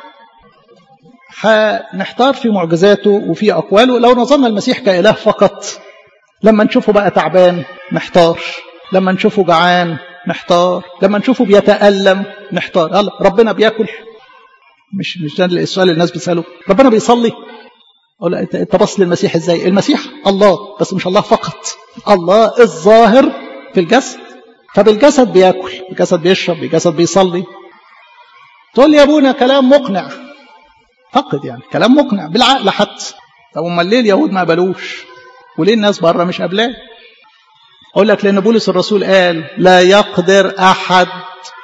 هنحتار في معجزاته وفي أقواله. لو نظرنا للمسيح كإله فقط، لما نشوفه بقى تعبان نحتار، لما نشوفه جعان نحتار، لما نشوفه بيتألم نحتار. الله ربنا بياكل؟ مش مش ده السؤال اللي الناس بيسأله. ربنا بيصلي؟ أقول انت انت بص للمسيح ازاي؟ المسيح الله، بس مش الله فقط، الله الظاهر في الجسد. فبالجسد بياكل، بالجسد بيشرب، بالجسد بيصلي. تقول لي يا ابونا كلام مقنع، فقد يعني كلام مقنع بالعقل حتى. طب امال ليه اليهود ما قبلوش وليه الناس بره مش قابلاه؟ اقول لك لان بولس الرسول قال لا يقدر احد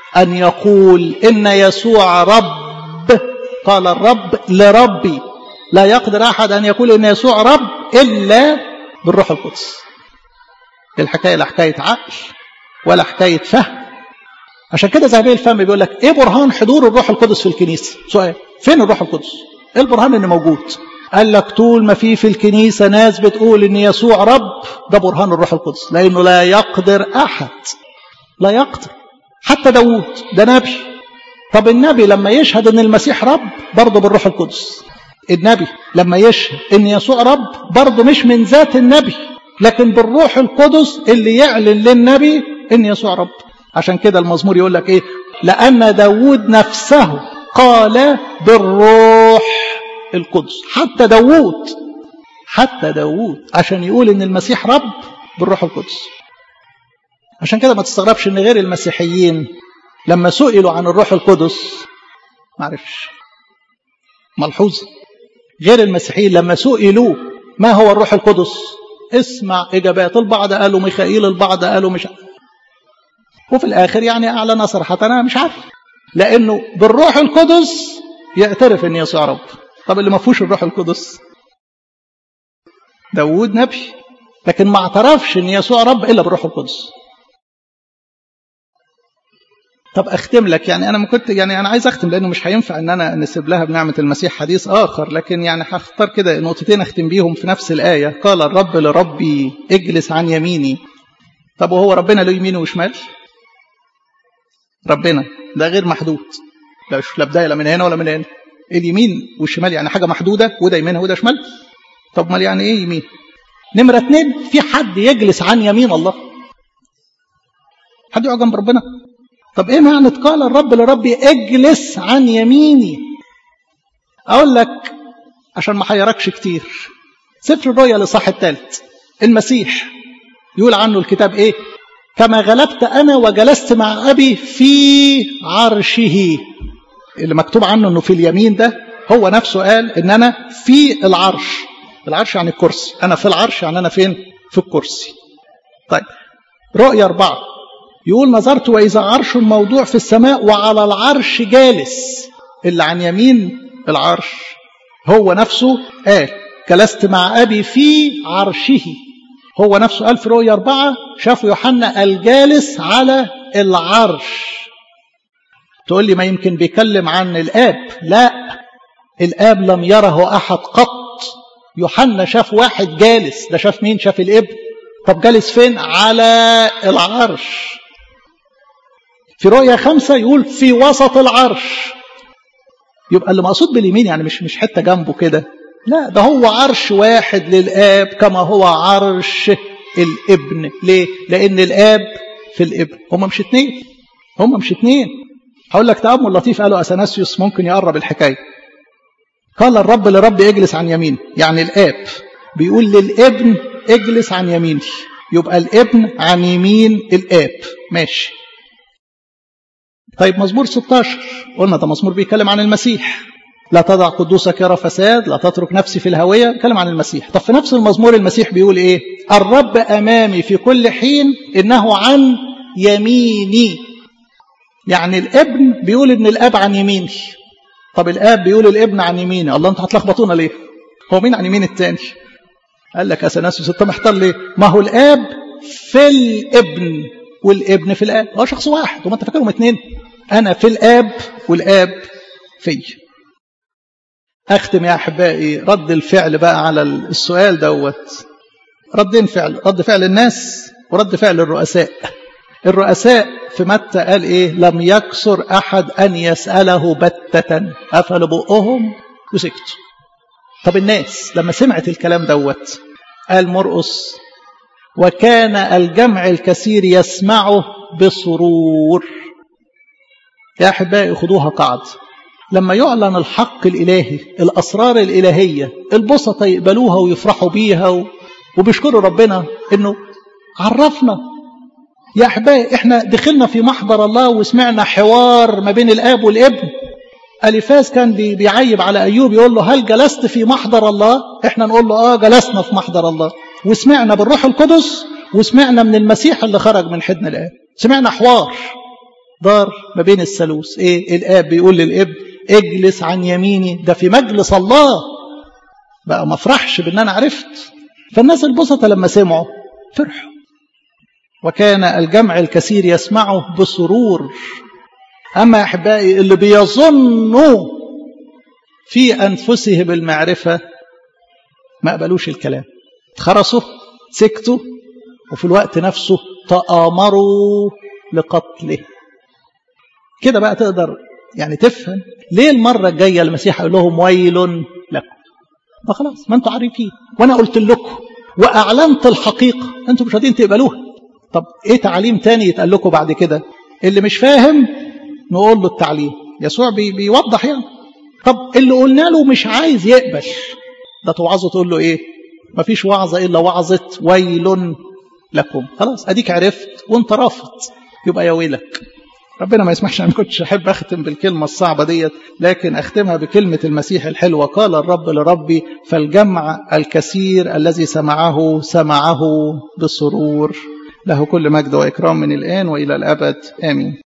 أن يقول إن يسوع رب، قال الرب لربي. لا يقدر أحد أن يقول إن يسوع رب إلا بالروح القدس. الحكاية لا حكاية عقل ولا حكاية فهم. عشان كده ذهبي الفم بيقول لك إيه برهان حضور الروح القدس في الكنيسة؟ سؤال، فين الروح القدس؟ إيه البرهان إنه موجود؟ قال لك طول ما في في الكنيسة ناس بتقول إن يسوع رب، ده برهان الروح القدس، لأنه لا يقدر أحد، لا يقدر. حتى داوود ده نبي. طب النبي لما يشهد إن المسيح رب برضه بالروح القدس. النبي لما يشهد إن يسوع رب برضه مش من ذات النبي، لكن بالروح القدس اللي يعلن للنبي إن يسوع رب. عشان كده المزمور يقول لك إيه؟ لأن داوود نفسه قال بالروح القدس. حتى داوود حتى داوود عشان يقول إن المسيح رب بالروح القدس. عشان كده ما تستغربش إن غير المسيحيين لما سئلوا عن الروح القدس ما عرفش. ملحوظة، غير المسيحيين لما سئلوا ما هو الروح القدس اسمع إجابات. البعض قالوا ميخائيل، البعض قالوا مش، وفي الآخر يعني أعلن صراحة أنا مش عارف، لأنه بالروح القدس يعترف إن يسوع رب. طب اللي ما فيهوش الروح القدس، داوود نبي لكن ما اعترفش إن يسوع رب إلا بالروح القدس. طب أختم لك، يعني أنا ما كنت يعني أنا عايز أختم لأنه مش هينفع إن أنا نسيب لها بنعمة المسيح حديث آخر، لكن يعني هختار كده نقطتين أختم بيهم في نفس الآية. قال الرب لربي اجلس عن يميني. طب وهو ربنا له يمين وشمال؟ ربنا ده غير محدود، لا بداية لا من هنا ولا من هنا. اليمين والشمال يعني حاجة محدودة، وده يمينها وده شمال. طب ما يعني إيه يمين؟ نمرة اتنين، في حد يجلس عن يمين الله؟ حد يقعد جنب ربنا؟ طب ايه معنى قال الرب لربي اجلس عن يميني؟ اقول لك عشان ما حيركش كتير. سفر الرؤيا الاصحاح الثالث، المسيح يقول عنه الكتاب ايه؟ كما غلبت انا وجلست مع ابي في عرشه. اللي مكتوب عنه انه في اليمين ده هو نفسه قال ان انا في العرش. العرش يعني الكرسي، انا في العرش يعني انا فين؟ في الكرسي. طيب رؤيا أربعة يقول نظرت وإذا عرش موضوع في السماء وعلى العرش جالس. اللي عن يمين العرش هو نفسه قال جلست مع أبي في عرشه. هو نفسه قال في رؤيا أربعة شافوا يوحنا الجالس على العرش. تقول لي ما يمكن بيكلم عن الآب؟ لا، الآب لم يره أحد قط. يوحنا شاف واحد جالس، ده شاف مين؟ شاف الابن. طب جالس فين؟ على العرش. في رؤيا خمسة يقول في وسط العرش. يبقى اللي مقصود باليمين يعني مش مش حتة جنبه كده، لا، ده هو عرش واحد للآب كما هو عرش الابن. ليه؟ لأن الآب في الابن. هم مش اتنين، هم مش اتنين. هقول لك تأمل لطيف قاله أثناسيوس ممكن يقرب الحكاية. قال الرب لرب اجلس عن يمين، يعني الآب بيقول للابن اجلس عن يميني. يبقى الابن عن يمين الآب، ماشي. طيب مزمور ستة عشر قلنا ده مزمور بيتكلم عن المسيح. لا تضع قدوسك يرى فساد، لا تترك نفسي في الهوية، بيتكلم عن المسيح. طب في نفس المزمور المسيح بيقول ايه؟ الرب أمامي في كل حين إنه عن يميني. يعني الابن بيقول إن الآب عن يميني. طب الآب بيقول الابن عن يميني، الله انت هتلخبطونا ليه؟ هو مين عن يمين التاني؟ قال لك أثناسيوس انت محتار ليه؟ ما هو الآب في الابن والابن في الآب، هو شخص واحد، وما انت فاكرهم اتنين؟ أنا في الآب والآب في. أختم يا أحبائي رد الفعل بقى على السؤال دوت. ردين فعل، رد فعل الناس ورد فعل الرؤساء. الرؤساء في متى قال إيه؟ لم يكسر أحد أن يسأله بتة، قفلوا بقهم وسكتوا. طب الناس لما سمعت الكلام دوت قال مرقس وكان الجمع الكثير يسمعه بسرور. يا أحبائي خدوها قاعدة، لما يعلن الحق الإلهي، الأسرار الإلهية، البسطة يقبلوها ويفرحوا بيها وبيشكروا ربنا إنه عرفنا. يا أحبائي إحنا دخلنا في محضر الله وسمعنا حوار ما بين الآب والابن. أليفاز كان بيعيب على أيوب يقول له هل جلست في محضر الله؟ إحنا نقول له آه جلسنا في محضر الله، وسمعنا بالروح القدس، وسمعنا من المسيح اللي خرج من حضن الآب. سمعنا حوار دار ما بين الثالوث. ايه الاب بيقول للابن اجلس عن يميني، ده في مجلس الله بقى، ما افرحش بان انا عرفت. فالناس البسطة لما سمعوا فرحوا. وكان الجمع الكثير يسمعه بسرور. اما يا احبائي اللي بيظنوا في انفسهم بالمعرفة ما قبلوش الكلام، خرسوا سكتوا، وفي الوقت نفسه تآمروا لقتله. كده بقى تقدر يعني تفهم ليه المرة الجاية المسيح قال لهم ويل لكم. ما خلاص، ما انتوا عارفين وانا قلت لكم واعلنت الحقيقة، انتوا مش راضيين تقبلوها. طب ايه تعليم تاني يتقال لكم بعد كده؟ اللي مش فاهم نقول له التعليم. يسوع بي بيوضح يعني. طب اللي قلنا له مش عايز يقبل، ده توعظه تقول له ايه؟ مفيش وعظة الا وعظة ويل لكم. خلاص اديك عرفت وانت رافض، يبقى يا ويلك. ربنا ما يسمحش. انا ما كنتش احب اختم بالكلمه الصعبه ديت، لكن اختمها بكلمه المسيح الحلوه. قال الرب لربي فالجمع الكثير الذي سمعه سمعه بسرور. له كل مجد واكرام من الان والى الابد امين.